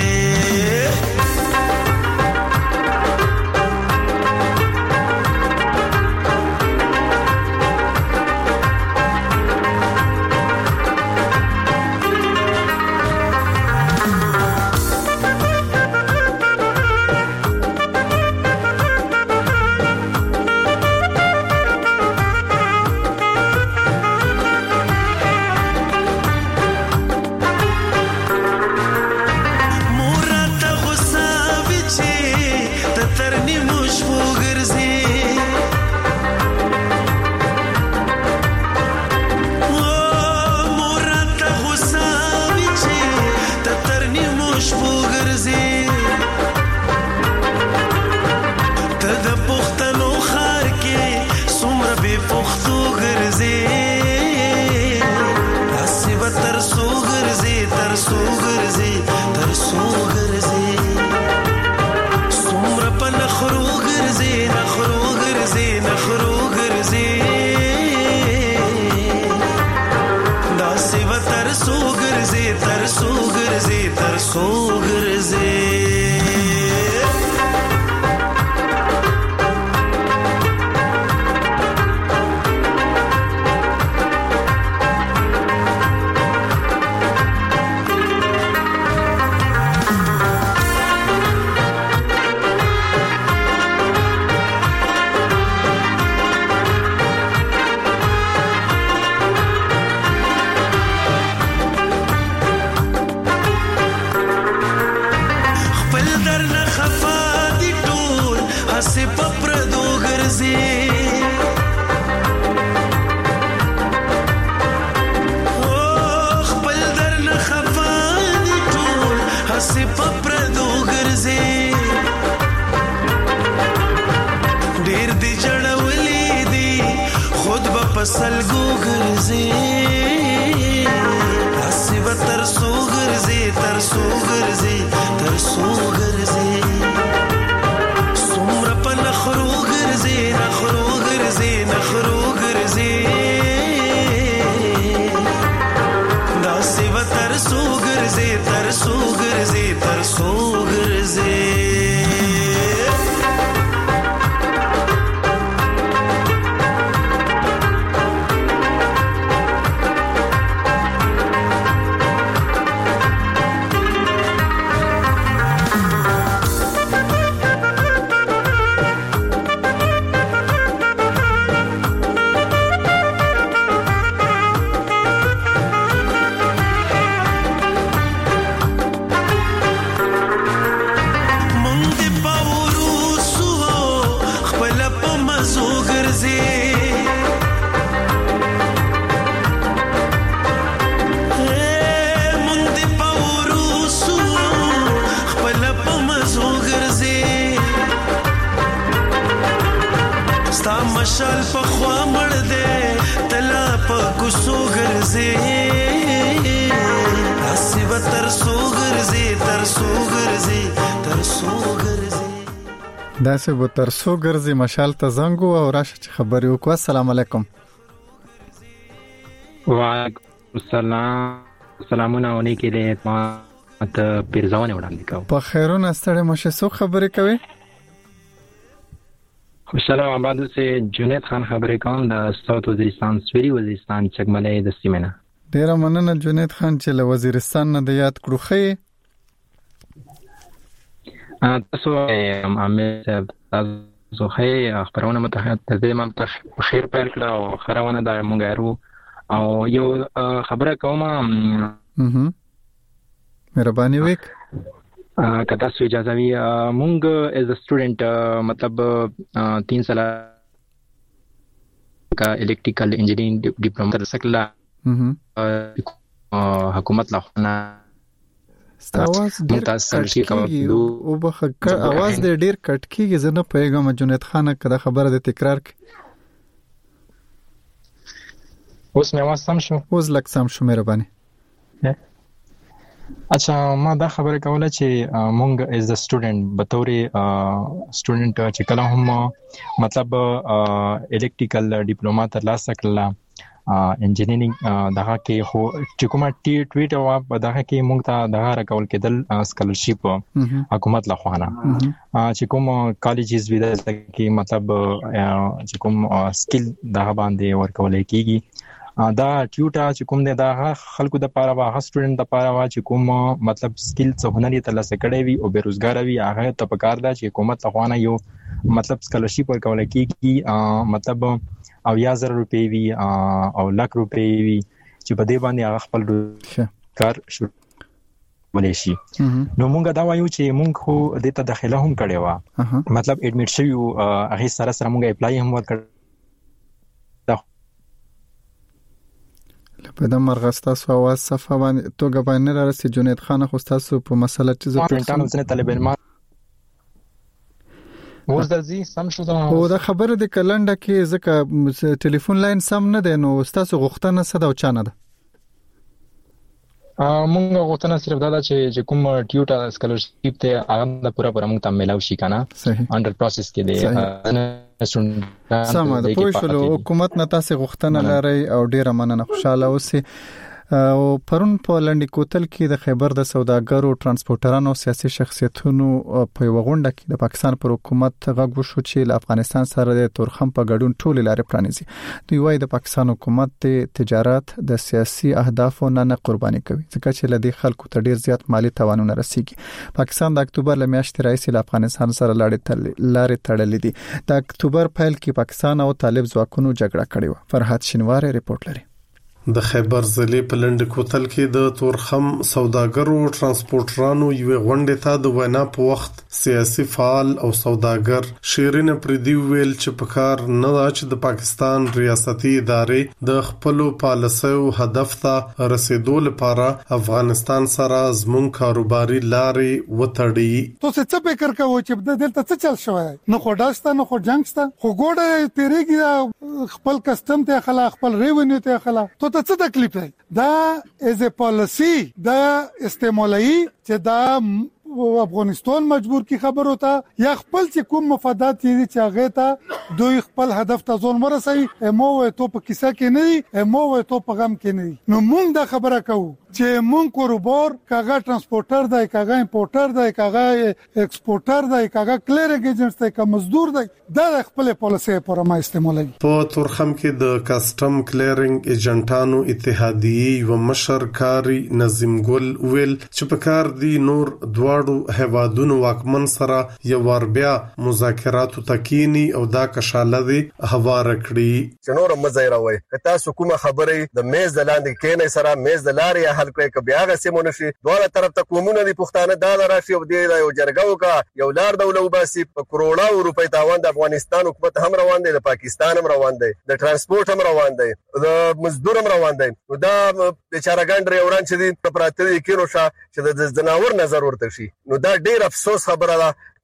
دا سه به تر سو ګرځي مشال ته زنګو او راشه چې خبرې وکړه. السلام علیکم. وعلیکم السلام. سلامونه ونی کې دې ما ته پیرزونه وړاندې کوم. په خیرونه ستړي مشه سو خبرې کوي. خوشاله آباد سے جنید خان خبرې کوم د ساوث وزیرستان سویری وزیرستان چګملې د سیمنه. ډیر مننه جنید خان چې له وزیرستان نه د یاد کړو. خې تاسو امه تاسو خې خبرونه متحد دې ما په خیر پیل کړه او خبرونه د مونږارو او یو خبره کوم. اها مهرباني وک که تاسو اجازه وي مونږ ایز ا سټوډنټ مطلب تین سال کا الکتریکل انجینیرینګ ډیپلوما تر سکلا حکومت لا خونه ستاواز ډیر کټکیږي او بخ اواز دې ډیر کټکیږي زه نه پیغام جنید خان کړه خبره د تکرار ک اوس مې आवाज سم شو. اوس لک سم شو مهرباني. اچھا ما دا خبره کوله چې مونږ ایز ا سټوډنټ به تورې سټوډنټ چې کله هم مطلب الکتریکل ډیپلوما تر لاسه کړل انجینیرینګ دغه کې هو چې کومه ټی ټویټ او دغه کې مونږ ته دغه راکول کېدل سکالرشپ حکومت له خوانه چې کوم کالجز ویل کې مطلب چې کوم سکل دغه باندې ورکول کېږي دا ټیوټا چې کوم دی دا خلکو د پاره وا سټوډنټ د پاره وا چې کوم مطلب سکل څه هنر یې ترلاسه کړی وي او بیروزګار وي هغه ته پکار دا چې حکومت خوانه یو مطلب سکالرشپ ورکول کېږي مطلب او یا زر روپی وي او لک روپی وي چې په دې باندې هغه خپل کار شروع ولې شي. نو مونږ دا وایو چې مونږ خو د ته داخله هم کړې و مطلب اډمیټ شوی هغه سره سره مونږ اپلای هم وکړ په د مرغستا سو आवाज صفه باندې توګه باندې را رسې جنید خان خو تاسو په مسله چې زه پرنټانو ځنه طالبان ما اوس درځي سم شو دا او دا خبره د کلنډه کې ځکه ټلیفون لاین سم نه دی نو تاسو غوښتنه څه دا او چانه ده. مونږ غوښتنه صرف دا ده چې کوم ټیوټا سکالرشپ ته هغه د پورا پورا مونږ ته ملاو شي کنه انډر پروسس کې دی سمه ده. پوه شو حکومت نه تاسو غوښتنه لري او ډیره مننه خوشاله اوسئ. او پرون په لنډی کوتل کې د خیبر د سوداګرو ترانسپورټرانو سیاسي شخصیتونو په وغونډه کې د پاکستان پر حکومت غږ وشو چې له افغانستان سره د تورخم په ګډون ټول لارې پرانیزي. دوی وايي د پاکستان حکومت د تجارت د سیاسي اهدافو نه نه قرباني کوي ځکه چې له دې خلکو ته ډیر زیات مالی تاوانونه رسیږي. پاکستان د اکتوبر له میاشتې راځي له افغانستان سره لارې تړلې دي. د اکتوبر پیل کې پاکستان او طالب ځواکونو جګړه کړې و. فرحت شینواری ریپورت لري. د خیبر ضلع په لنډ کوتل کې د تورخم سوداګرو ترانسپورټرانو یو غونډه ته د وینا په وخت سیاسي فعال او سوداګر شیرین پردي ویل چې په کار نه دا چې د پاکستان ریاستي ادارې د خپل پالیسیو هدف ته رسیدو لپاره افغانستان سره زمون کاروباري لارې وتړي. تو څه څه فکر کوو چې د دلته څه چل شوی نه خو داسته نه خو جنگسته خو ګوډه تیریږي خپل کسٹم ته خلا خپل ریونیو ته خلا تو ته څه تکلیف دی دا از ا پالیسی دا استعمالي چې دا افغانستان مجبور کی خبر ہوتا یا خپل چې کوم مفادات دي چې هغه ته دوی خپل هدف ته ځون ورسي مو تو په کیسه کې نه مو تو په غم کې نه. نو مونږ دا خبره کوو چې مونږ کاروبار کاغه ترانسپورټر دی کاغه امپورټر دی کاغه ایکسپورټر دی کاغه کلیرنګ ایجنټ دی کا مزدور دی دا خپل پالیسي پر ما استعمالوي. په تورخم کې د کسٹم کلیرنګ ایجنټانو اتحادیه و مشر کاری نظیم ګل ویل چې په کار دی نور دواړو هوادونو واکمن سره یو ور بیا مذاکرات تکینی او دا کشاله دی هوار کړی چې نور مزایروي کته سو کومه خبره د میز د لاندې کېنې سره میز د لارې حل کړي ک بیا غ سیمونه شي دواړه طرف ته کومونه دی پښتانه دا راشي او دی یو جرګو کا یو لار دولو باسي په کروڑو روپۍ تاوان د افغانستان حکومت هم روان دی د پاکستان هم روان دی د ترانسپورت هم روان دی د مزدور هم روان دی نو دا بیچارهګان ډریوران چې دی پراته کینو شه چې د زناور نظر ورته شي نو دا ډیر افسوس خبره ده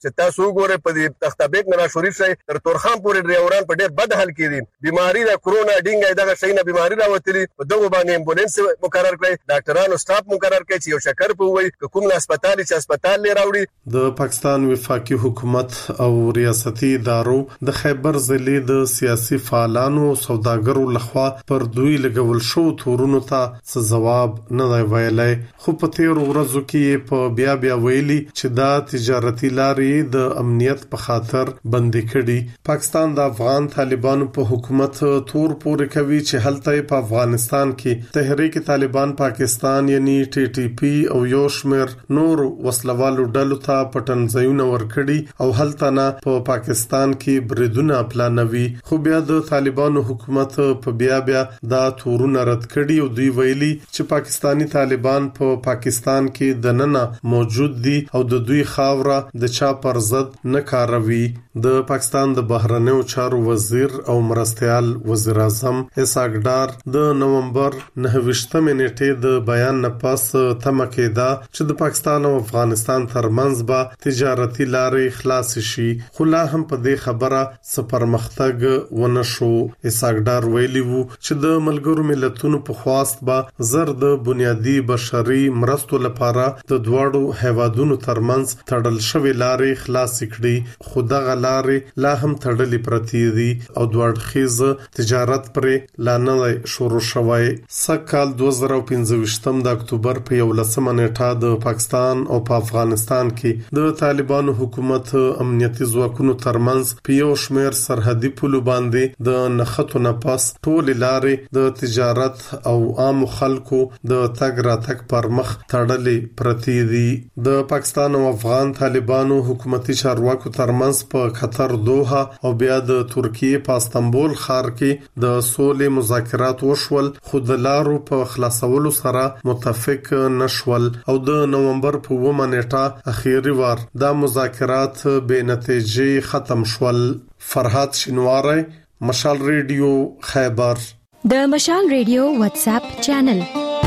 چې تاسو وګورئ په دې تختابیک نه شریف شي تر تورخان پورې ډرایوران په ډېر بد حال کې دي بیماری د کرونا ډینګ دغه شي نه بیماری راوتلي په دغه باندې امبولانس مقرر کړی ډاکټرانو سټاف مقرر کړی چې یو شکر په وای کوم هسپتال چې هسپتال لري راوړي د پاکستان وفاقي حکومت او ریاستي ادارو د خیبر ضلع د سیاسي فعالانو او سوداګرو لخوا پر دوی لګول شو تورونو ته څه جواب نه دی ویلای خو په تیر ورځو کې په بیا بیا ویلي چې دا تجارتي لارې د امنیت په خاطر بندي کړي پاکستان د افغان طالبانو په حکومت تور پورې کوي چې هلته په افغانستان کې تحریک طالبان پاکستان یعنی ټي ټي پی او یو شمیر نور وسلوالو ډلو ته پټنځایونه ورکړي او هلته نه په پاکستان کې بریدونه پلانوي خو بیا د طالبانو حکومت په بیا بیا دا تورونه رد کړي او دوی ویلي چې پاکستانی طالبان په پاکستان کې د نننه موجود دي او د دوی خاوره د چا پر ضد نه کاروي د پاکستان د بهرنیو چارو وزیر او مرستيال وزیر اعظم اسحاق ډار د نومبر نهه ویشتمې نیټې د بیان نه پس تمه کېده چې د پاکستان او افغانستان ترمنځ به تجارتي لارې خلاص شي خو لا هم په دې خبره څه پرمختګ ونه شو اسحاق ډار ویلي وو چې د ملګرو ملتونو په خواست به زر د بنیادی بشري مرستو لپاره د دواړو هیوادونو ترمنځ تړل شوی لارې خلاص کړي خو دغه لارې لا هم تړلې پرتې دي او دواړخیز تجارت پرې لا نه شروع شوی سکهال دوه زره پنځه د اکتوبر په یولسمه نیټه د پاکستان او په افغانستان کې د طالبانو حکومت امنیتي ځواکونو ترمنځ په یو شمیر سرحدي پولو باندې د نښتو نه پس ټول لارې د تجارت او عام خلکو د تګ راتګ پر مخ تړلې پرتې دي د پاکستان او افغان طالبانو حکومتي چارواکو ترمنځ په قطر دوحه او بیا د ترکیه په استانبول ښار کې د سولې مذاکرات وشول خو د لارو په خلاصولو سره متفق نشول او د نومبر په اوومه نیټه اخیری وار دا مذاکرات بې نتیجې ختم شول فرحات شینواری مشال ریډیو خیبر د مشال ریډیو واتس اپ چینل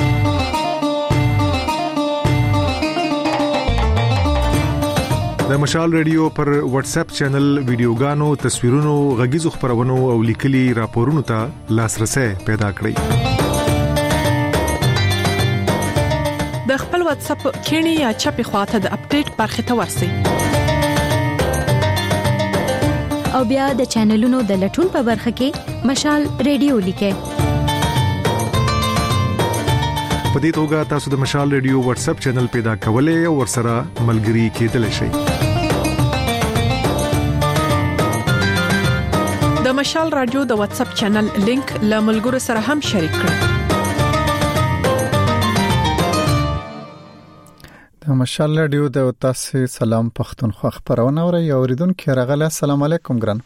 د مشال ریډیو پر واتس اپ چینل ویډیوګانو تصویرونو غږیزو خبرونو او لیکلي راپورونو ته لاسرسي پیدا کړئ د خپل واتس اپ کینی یا چپی خواته د اپډیټ برخه ته ورسئ او بیا د چینلونو د لټون په برخه کې مشال ریډیو لیکئ په دې توګه تاسو د مشال ریډیو واتس اپ چینل پیدا کولای او ورسره ملګري کېدلی شئ د مشال رادیو د واتس اپ چینل لینک له ملګرو سره هم شریک کړئ د مشال رادیو د تاسو سلام پښتونخوا خبرونه اوري اوریدونکو راغله السلام علیکم ګران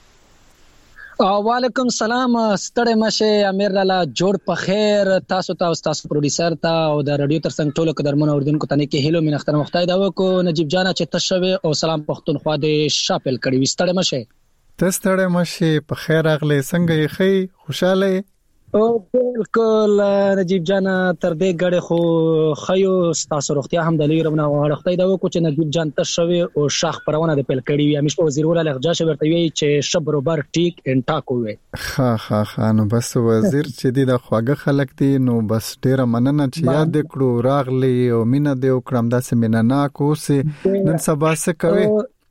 وعلیکم السلام ستړی مشه امیر لاله جوړ په خیر تاسو ته او تاسو پروډوسر ته او د رادیو ترڅنګ ټولو قدرمنو اوریدونکو ته کې هیلو مینختر مختای دا وکړو نجیب جانا چې تشوي او سلام پښتونخوا د شاپل کړي وستړی مشه ته ستړی مشه په خیر اغله څنګه یې خې خوشاله او بالکل نجیب جانا تر دې غړې خو خيو تاسو روغتیا هم د لیرونه وړختای دا وکړو چې نجیب جان تشوي او شاخ پرونه د پل کړي وي همیش وزیر ولا لغجا شورته وی چې شب برابر ټیک انټا کوي ها ها ها نو بس وزیر چې دی د خواګه خلک دی نو بس ډیره مننه چې یاد کړو راغلی او مینه دی او کړم داسې مینه نا کوسه نن سبا څه کوي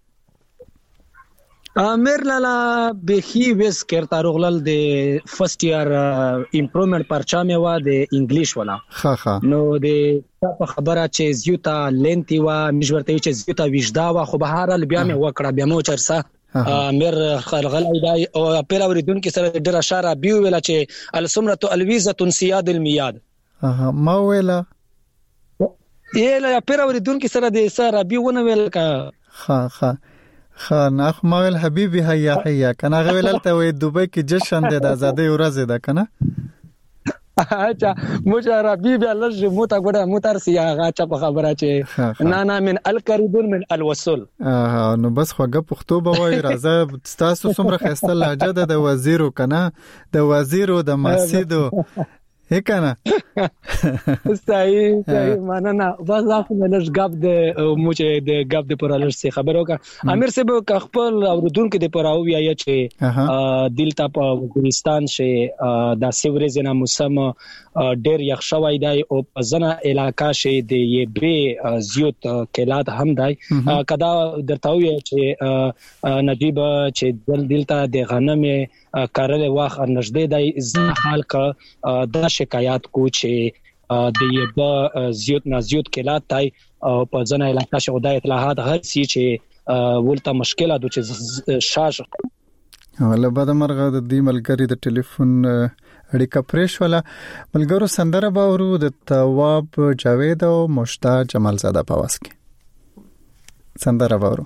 امیر لالا بهي وس کړه رغلل د فرست ایئر امپروومنت پرچامه وا د انګلیش ولا ها ها نو د په خبره چې زیوتا لنتی وا مشورته چې زیوتا وجدا وا خو بهار بیا مې وکړه بیا مو چرسه امیر خلغلای دی او پیل اوریدونکو سره ډیر اشاره بي ویلا چې السمره الویزه سیاد المیاد ها ما ویلا یله پیل اوریدونکو سره د سره بي ونه ویل کا ها ها خانخ مال حبيبي هيا هيا کنه غویلته وې دوبۍ کې جشن د آزادۍ ورځ ده کنه اچھا مجھے حبيبي الله جو موتا ګډه موتر سیا غاچا په خبره چې نه نه من القريبون من الوصول اه نو بس خوګه پښتو به وای راځه تاسو څومره خسته لهجه ده د وزیرو کنه د وزیرو د مسجدو هیکنه صحیح صحیح مننه بس اخو ملش غاب د موچ د غاب د پرالش څخه خبرو کا امیر صاحب خپل اوردونکو د پراو یا چې دلته په وزیرستان شي د سیوريزنا موسم ډېر یخ شوی دی او په ځنه علاقې شي د یې به زیات کلات هم دی کدا درته وی چې نجیب چې دل دلته د غنمه کارل واخ نږدې دی ځنه حال کا د شکایت کو چې د یې به زیات نزیات کلات دی او په ځنه علاقې شي د اطلاعات هر څه چې ولته مشکله د چې شاش ولا بعد مرغه د دې ملګری د ټلیفون اړیکه پرېښ ولا ملګرو سندره باورو د تواب جاوید او مشتاق جمال زاده په واس کې سندره باورو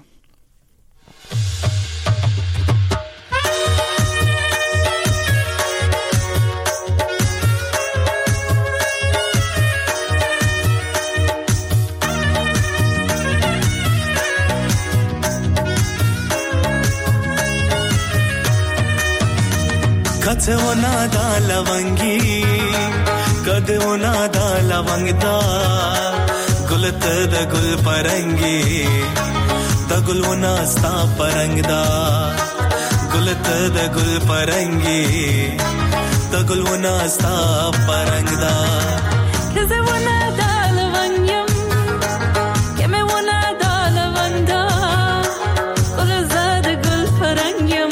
کته ونا دا لونګي کده ونا دا لونګ دا ګلت د ګل پرنګي د ګل ونا ستا پرنګ دا ګلت د ګل پرنګي د ګل ونا ستا پرنګ دا کده ونا دا لونګم کمه ونا دا لوندا ګل زاد ګل پرنګم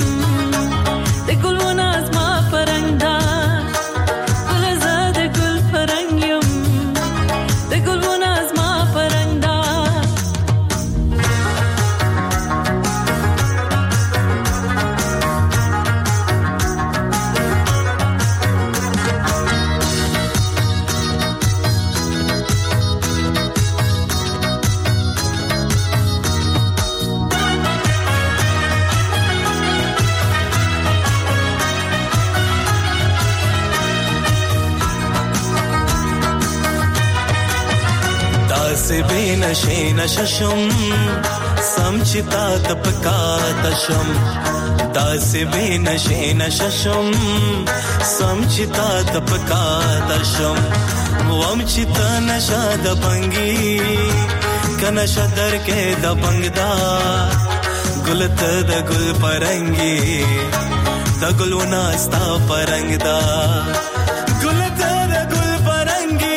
به نشه نششم سمچتا تپکا تشم داس به نشه نششم سمچتا تپکا تشم ومچتا نشا د بنگی کنش در کې د بنگدا ګلت د ګل پرنګي د ګلونا ستا پرنګدا ګلت د ګل پرنګي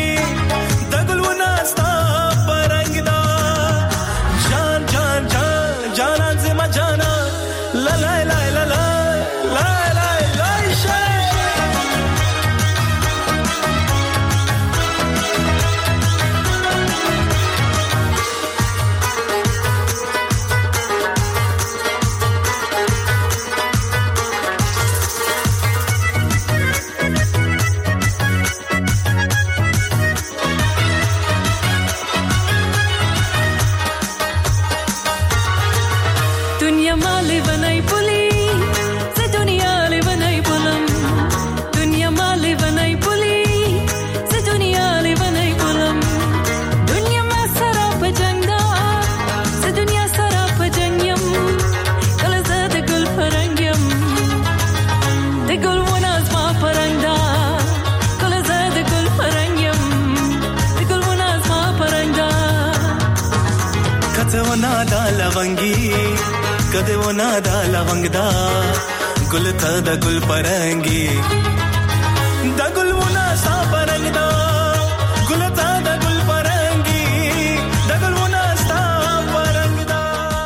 کده ونا دا لونګ دا ګل ته د ګل پرنګي د ګل ونا سا پرنګ دا ګل ته د ګل پرنګي د ګل ونا سا پرنګ دا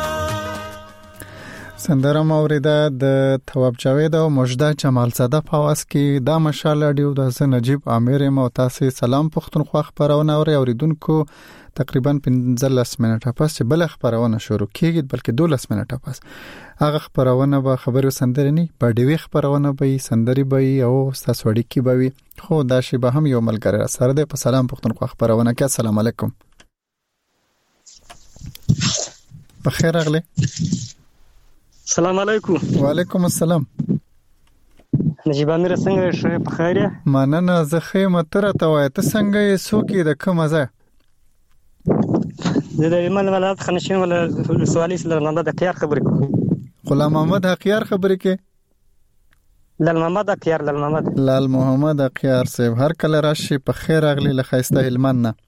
سندره موریده د تواب جاوید او مجده جمال زاده په واس کې دا مشال اډیو د نجیب امیر مو تاسو سلام پښتونخوا خبرونه اوري اوریدونکو تقریبا پنځلس منټه پس چې بل خبرونه شروع کیږي بلکې دولس منټه پس هغه خبرونه به خبرو سندري نه په ډیوي خبرونه به سندري به او تاسو وړي کی به خو دا شی به هم یو ملګری سره ده په سلام پښتونخوا خبرونه کې السلام علیکم بخیر اغله السلام علیکم وعلیکم السلام نجیب امیر څنګه شې په خیر مننه زه خیمه تر ته وای ته څنګه یې سوکې د کومه ځای زه د ایمان ولایت خنشین ول سوالي سره نه د خيار خبرې کوم غلام محمد حقیار خبرې کې لال محمد اقیار لال محمد لال محمد اقیار صاحب هر کله راشي په خیر اغلی لخيسته هلمند نه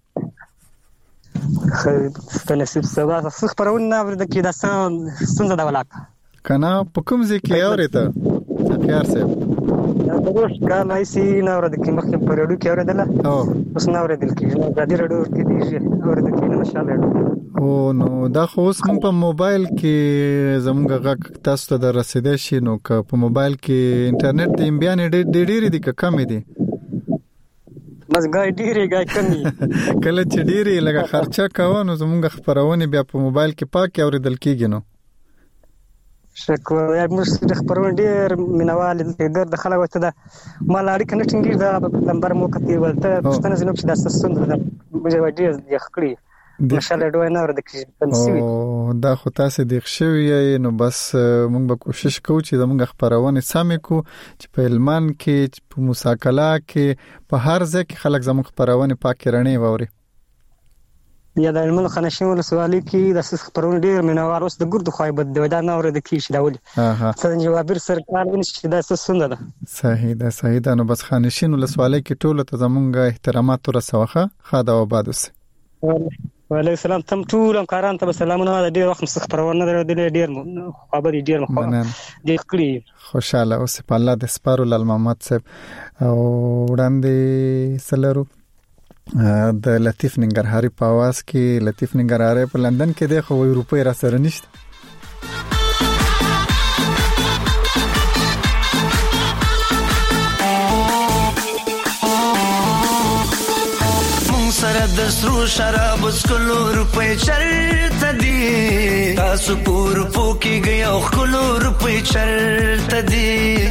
په نصیب سبا څخه پرون نه ورته کې دا څنګه دا ولاک کنه په کوم ځای کې اورېته اقیار صاحب دا روش کال ایسي نه ورته کې مخکې په رډو کې اورېدله او اوس نه اورېدل کې دا د رډو کې دی اورېدل کې نه مشاله او نو دا خو اوس مونږ په موبایل کې زموږ غږ تاسو ته رسیدای شي نو که په موبایل کې انټرنیټ د امبیان ډېر ډېر دي که کم دي بس ګای ډېری ګای کمی کله چې ډېری لګه خرچه کوو نو زموږ خبرونه بیا په موبایل کې پاک اوریدل کیږي نو شکر یا موږ د خبرونه ډېر مینوال ګر د خلک وته دا مال اړیکه نه ټینګي دا نمبر مو کتي ولته پښتنه زنه چې دا سند دا موږ ډېر یې خکړي مشاله دوه نه ورته کې او دا خو تاسو د ښوی نو بس موږ به کوشش کوو چې زموږ خبرونه سمې کو چې په هلمند کې چې په موساکلا کې په هر ځای کې خلک زموږ خبرونه پاک رڼې ووري یا د هلمند خنشین ولسوالۍ کې د خبرونه ډېر مینوال اوس د ګردو خوای بد دی دا نه ورته کې شي دا ولي اها څنګه جوابر سرکار ونشي دا څه ده صحیح ده صحیح ده نو بس خنشین ولسوالۍ کې ټول ته زموږ احترامات ورسوخه خاده آباد اوسه وعلیکم السلام تم ټول همکاران ته سلامونه ډیر وخت مخ خبرونه درلودل ډیر خبرې ډیر مخ دې کړی خوشاله اوس په الله د سپارو لال محمد صاحب او وړاندې سلرو د لطیف ننګرهاري په आवाज کې لطیف ننګرهاري په لندن کې دی خو اروپای را سره نشته سره د سرو شراب سکلو روپے چرته دي تاسو پور پوکي گیا خلو روپے چرته دي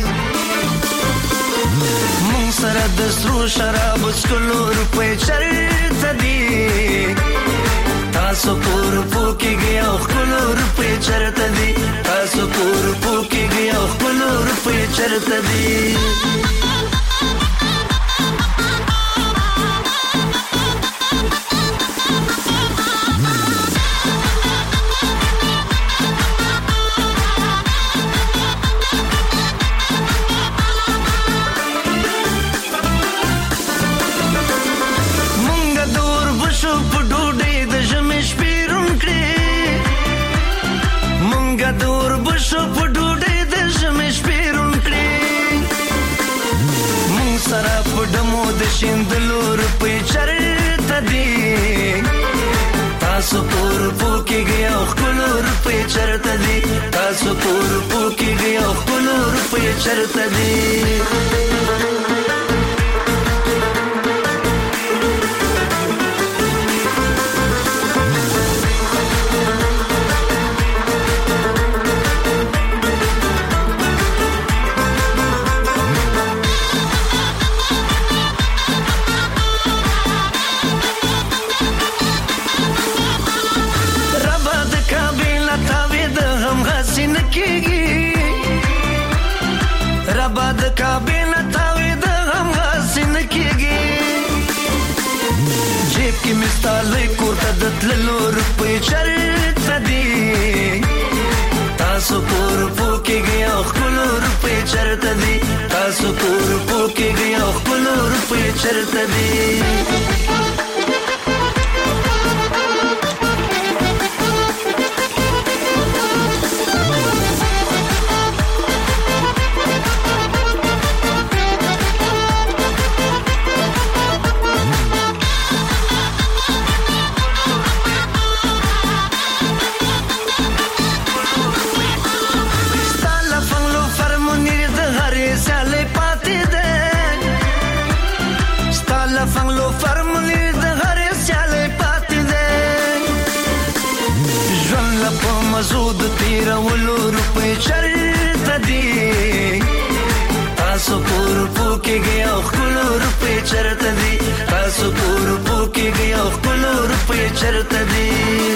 مون سره د سرو شراب سکلو روپے چرته دي تاسو پور پوکي گیا خلو روپے چرته دي تاسو پور پوکي گیا خلو روپے چرته دي شیندلو روپے چرته دي تاسو پور پوکي گیا خلو روپے چرته دي تاسو پور پوکي گیا خلو روپے چرته دي رباد کابینه تاوی د غم غاسین کېږي جیب کې مستاله کوټه د تللو روپۍ چرته دي تاسو پور پوکي گیا خپلو روپۍ چرته دي تاسو پور پوکي گیا خپلو روپۍ چرته دي مزود تیر ولو روپے چرته دي تاسو پور پوکي گیا خلو روپے چرته دي تاسو پور پوکي گیا خلو روپے چرته دي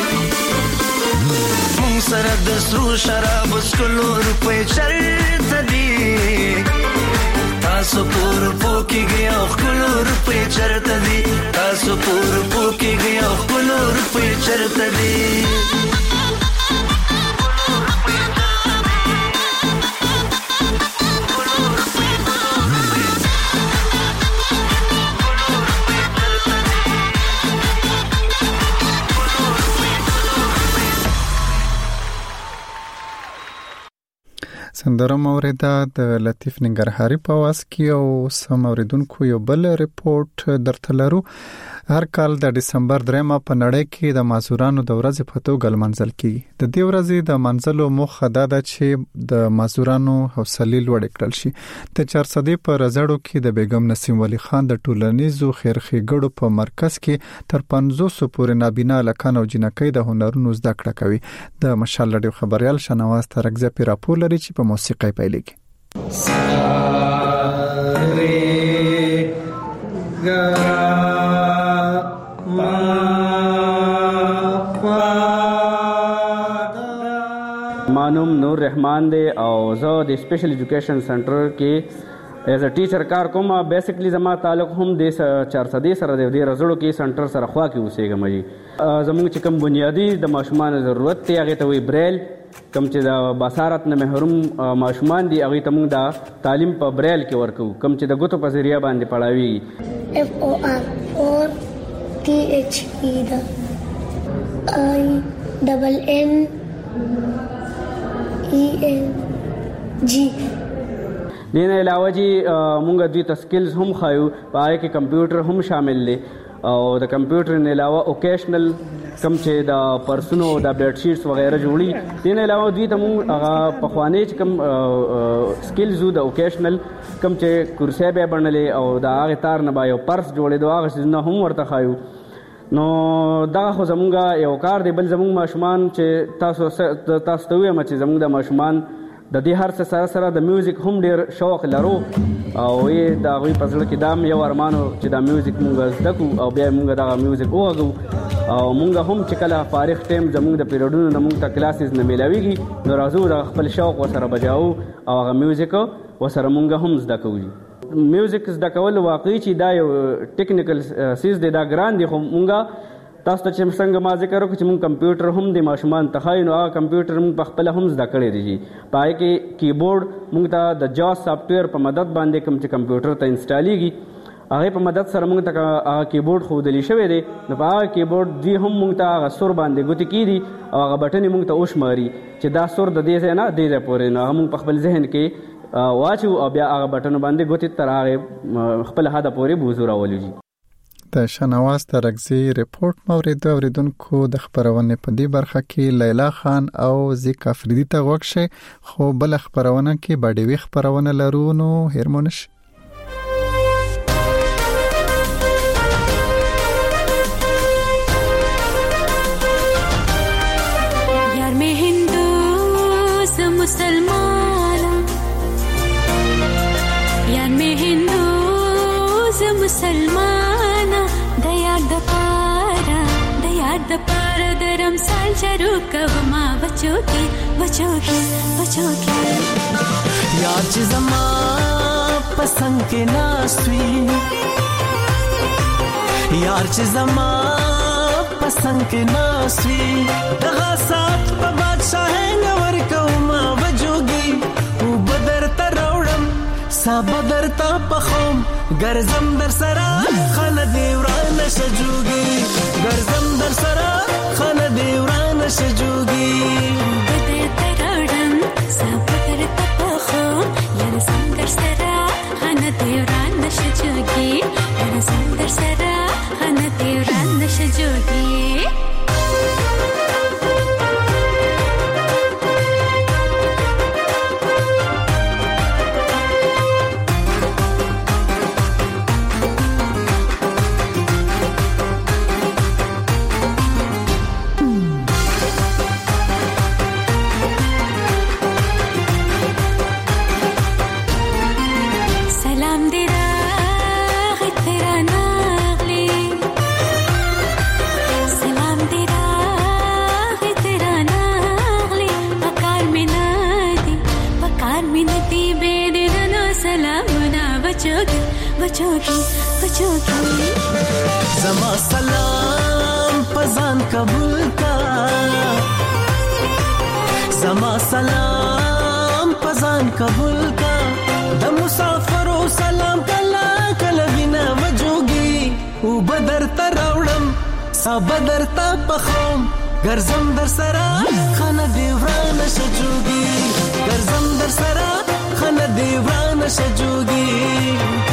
مون سره د سرو شراب سکلو روپے چرته دي تاسو پور پوکي گیا خلو روپے چرته دي تاسو پور پوکي گیا خلو روپے چرته دي سندره موریده د لطیف ننګرهاري په واس کې او سم اوریدونکو یو بل ریپورت درته لرو. هر کال د دسمبر درېمه په نړۍ کې د معذورانو د ورځې په توګه لمانځل کیږي. د دې ورځې د منځلو موخه دا ده چې د معذورانو حوصله لوړ کړل شي. د چارسدې په رزړو کې د بیگم نسیم ولی خان د ټولنیزو خیرخېګړو په مرکز کې تر پنځوس پورې نابینا لکان او جنکۍ د هنرونو زده کړه کوي. د مشال رادیو خبريال شنواز ترګزه په راپور لري چې په موسیقي پیلېږي. مانوم نور رحمان دی او زه د سپیشل ایجوکیشن سنټر کې ایز ا ټیچر کار کوم. بیسیکلی زما تعلق هم د چارسدې سره دی. د رزړو کې سنټر سره خوا کې اوسېږم. زموږ چې کوم بنیادی د ماشومان ضرورت دی هغه ته وی بریل، کوم چې د بصارت نه محروم ماشومان دي هغه ته موږ د تعلیم په بریل کې ورکو، کوم چې د ګوتو په ذریعہ باندې پڑھاوي. اف او ار اور ټي ایچ ای دا آی ډبل ان ای ان جی. دین علاوه جی مونږ دوی ته سکلز هم خایو، پای کې کمپیوټر هم شامل دی او د کمپیوټر نه علاوه اوکیشنل کم چې د پرسونو د بیډ شیټس وغیرہ جوړي. دین علاوه دوی ته مونږ هغه په خوانې چې کم سکلز د اوکیشنل کم چې کورسې به بنلې او د هغه تار نه به یو پرس جوړې دوه هغه نه هم ورته خایو. نو دا خو زمونږ یو کار دی. بل زمونږ ماشومان چې تاسو تاسو ته وایم چې زمونږ د ماشومان د دې هر څه سره سره د میوزیک هم ډیر شوق لرو او یې دا غوي په ځل کې دا یو ارمانو چې دا میوزیک مونږ زده کو او بیا مونږ دا میوزیک وغږو او مونږ هم چې کله فارغ ټیم زمونږ د پیریډونو نه مونږ ته کلاسز نه ملاويږي نو راځو د خپل شوق وسره بجاو او هغه میوزیک وسره مونږ هم زده کوو. میوزیک زده کول واقعي چې دا یو ټیکنیکل سیز دی، دا ګران دی، خو مونږ تاسو ته چې څنګه ما ذکر وکړ چې مونږ کمپیوټر هم د ماشومان ته خایو نو هغه کمپیوټر مونږ په خپل هم زده کړی دی. پای کې کیبورډ مونږ ته د جاز سافټویر په مدد باندې کوم چې کمپیوټر ته انسټالیږي هغه په مدد سره مونږ ته هغه کیبورډ خودلی شوی دی. نو په هغه کیبورډ دی هم مونږ ته هغه سور باندې ګوتې کیدي او هغه بټن مونږ ته اوشماري چې دا سور د دې نه دی د پورې نه مونږ په خپل ذهن کې واچو او بیا هغه بټن باندې ګوتې تر هغه خپل هدا پورې بوزو راولوږي. د شنواز ترګزي ریپورت مورید اوریدونکو د خبرونه په دې برخه کې لیلا خان او زیک افریدی ته وښه خو بل خبرونه کې باډوي خبرونه لرو نو هرمونش. यार मैं हिंदू से मुसलमान, यार मैं हिंदू से मुसलमान د پارا د یاد د پارا د رمضان شروع کوما بچو کی بچو کی بچو کی یار چې زما پسند کې ناسوي، یار چې زما پسند کې ناسوي دغه سات په بادشاہ نور کوما وجوږي او بدر تروړم سا بدر تا پخوم ګرځم در سره خانه دی ورانه شجوږي ګرځم در سره خانه دی ورانه شجوږي بدر تروړم سا بدر تا پخوم ګرځم در سره خانه دی ورانه شجوږي ګرځم در سره خانه دی ورانه شجوږي. زما سلام پزان قبول کا، زما سلام پزان قبول کا د مسافرو سلام کلا کلا وینا وجوږي او بدر تروړم سا بدر تا پخوم ګرځم در سره خانه دی ورانه شجوږي ګرځم در سره خنه دی ورانه شجوږي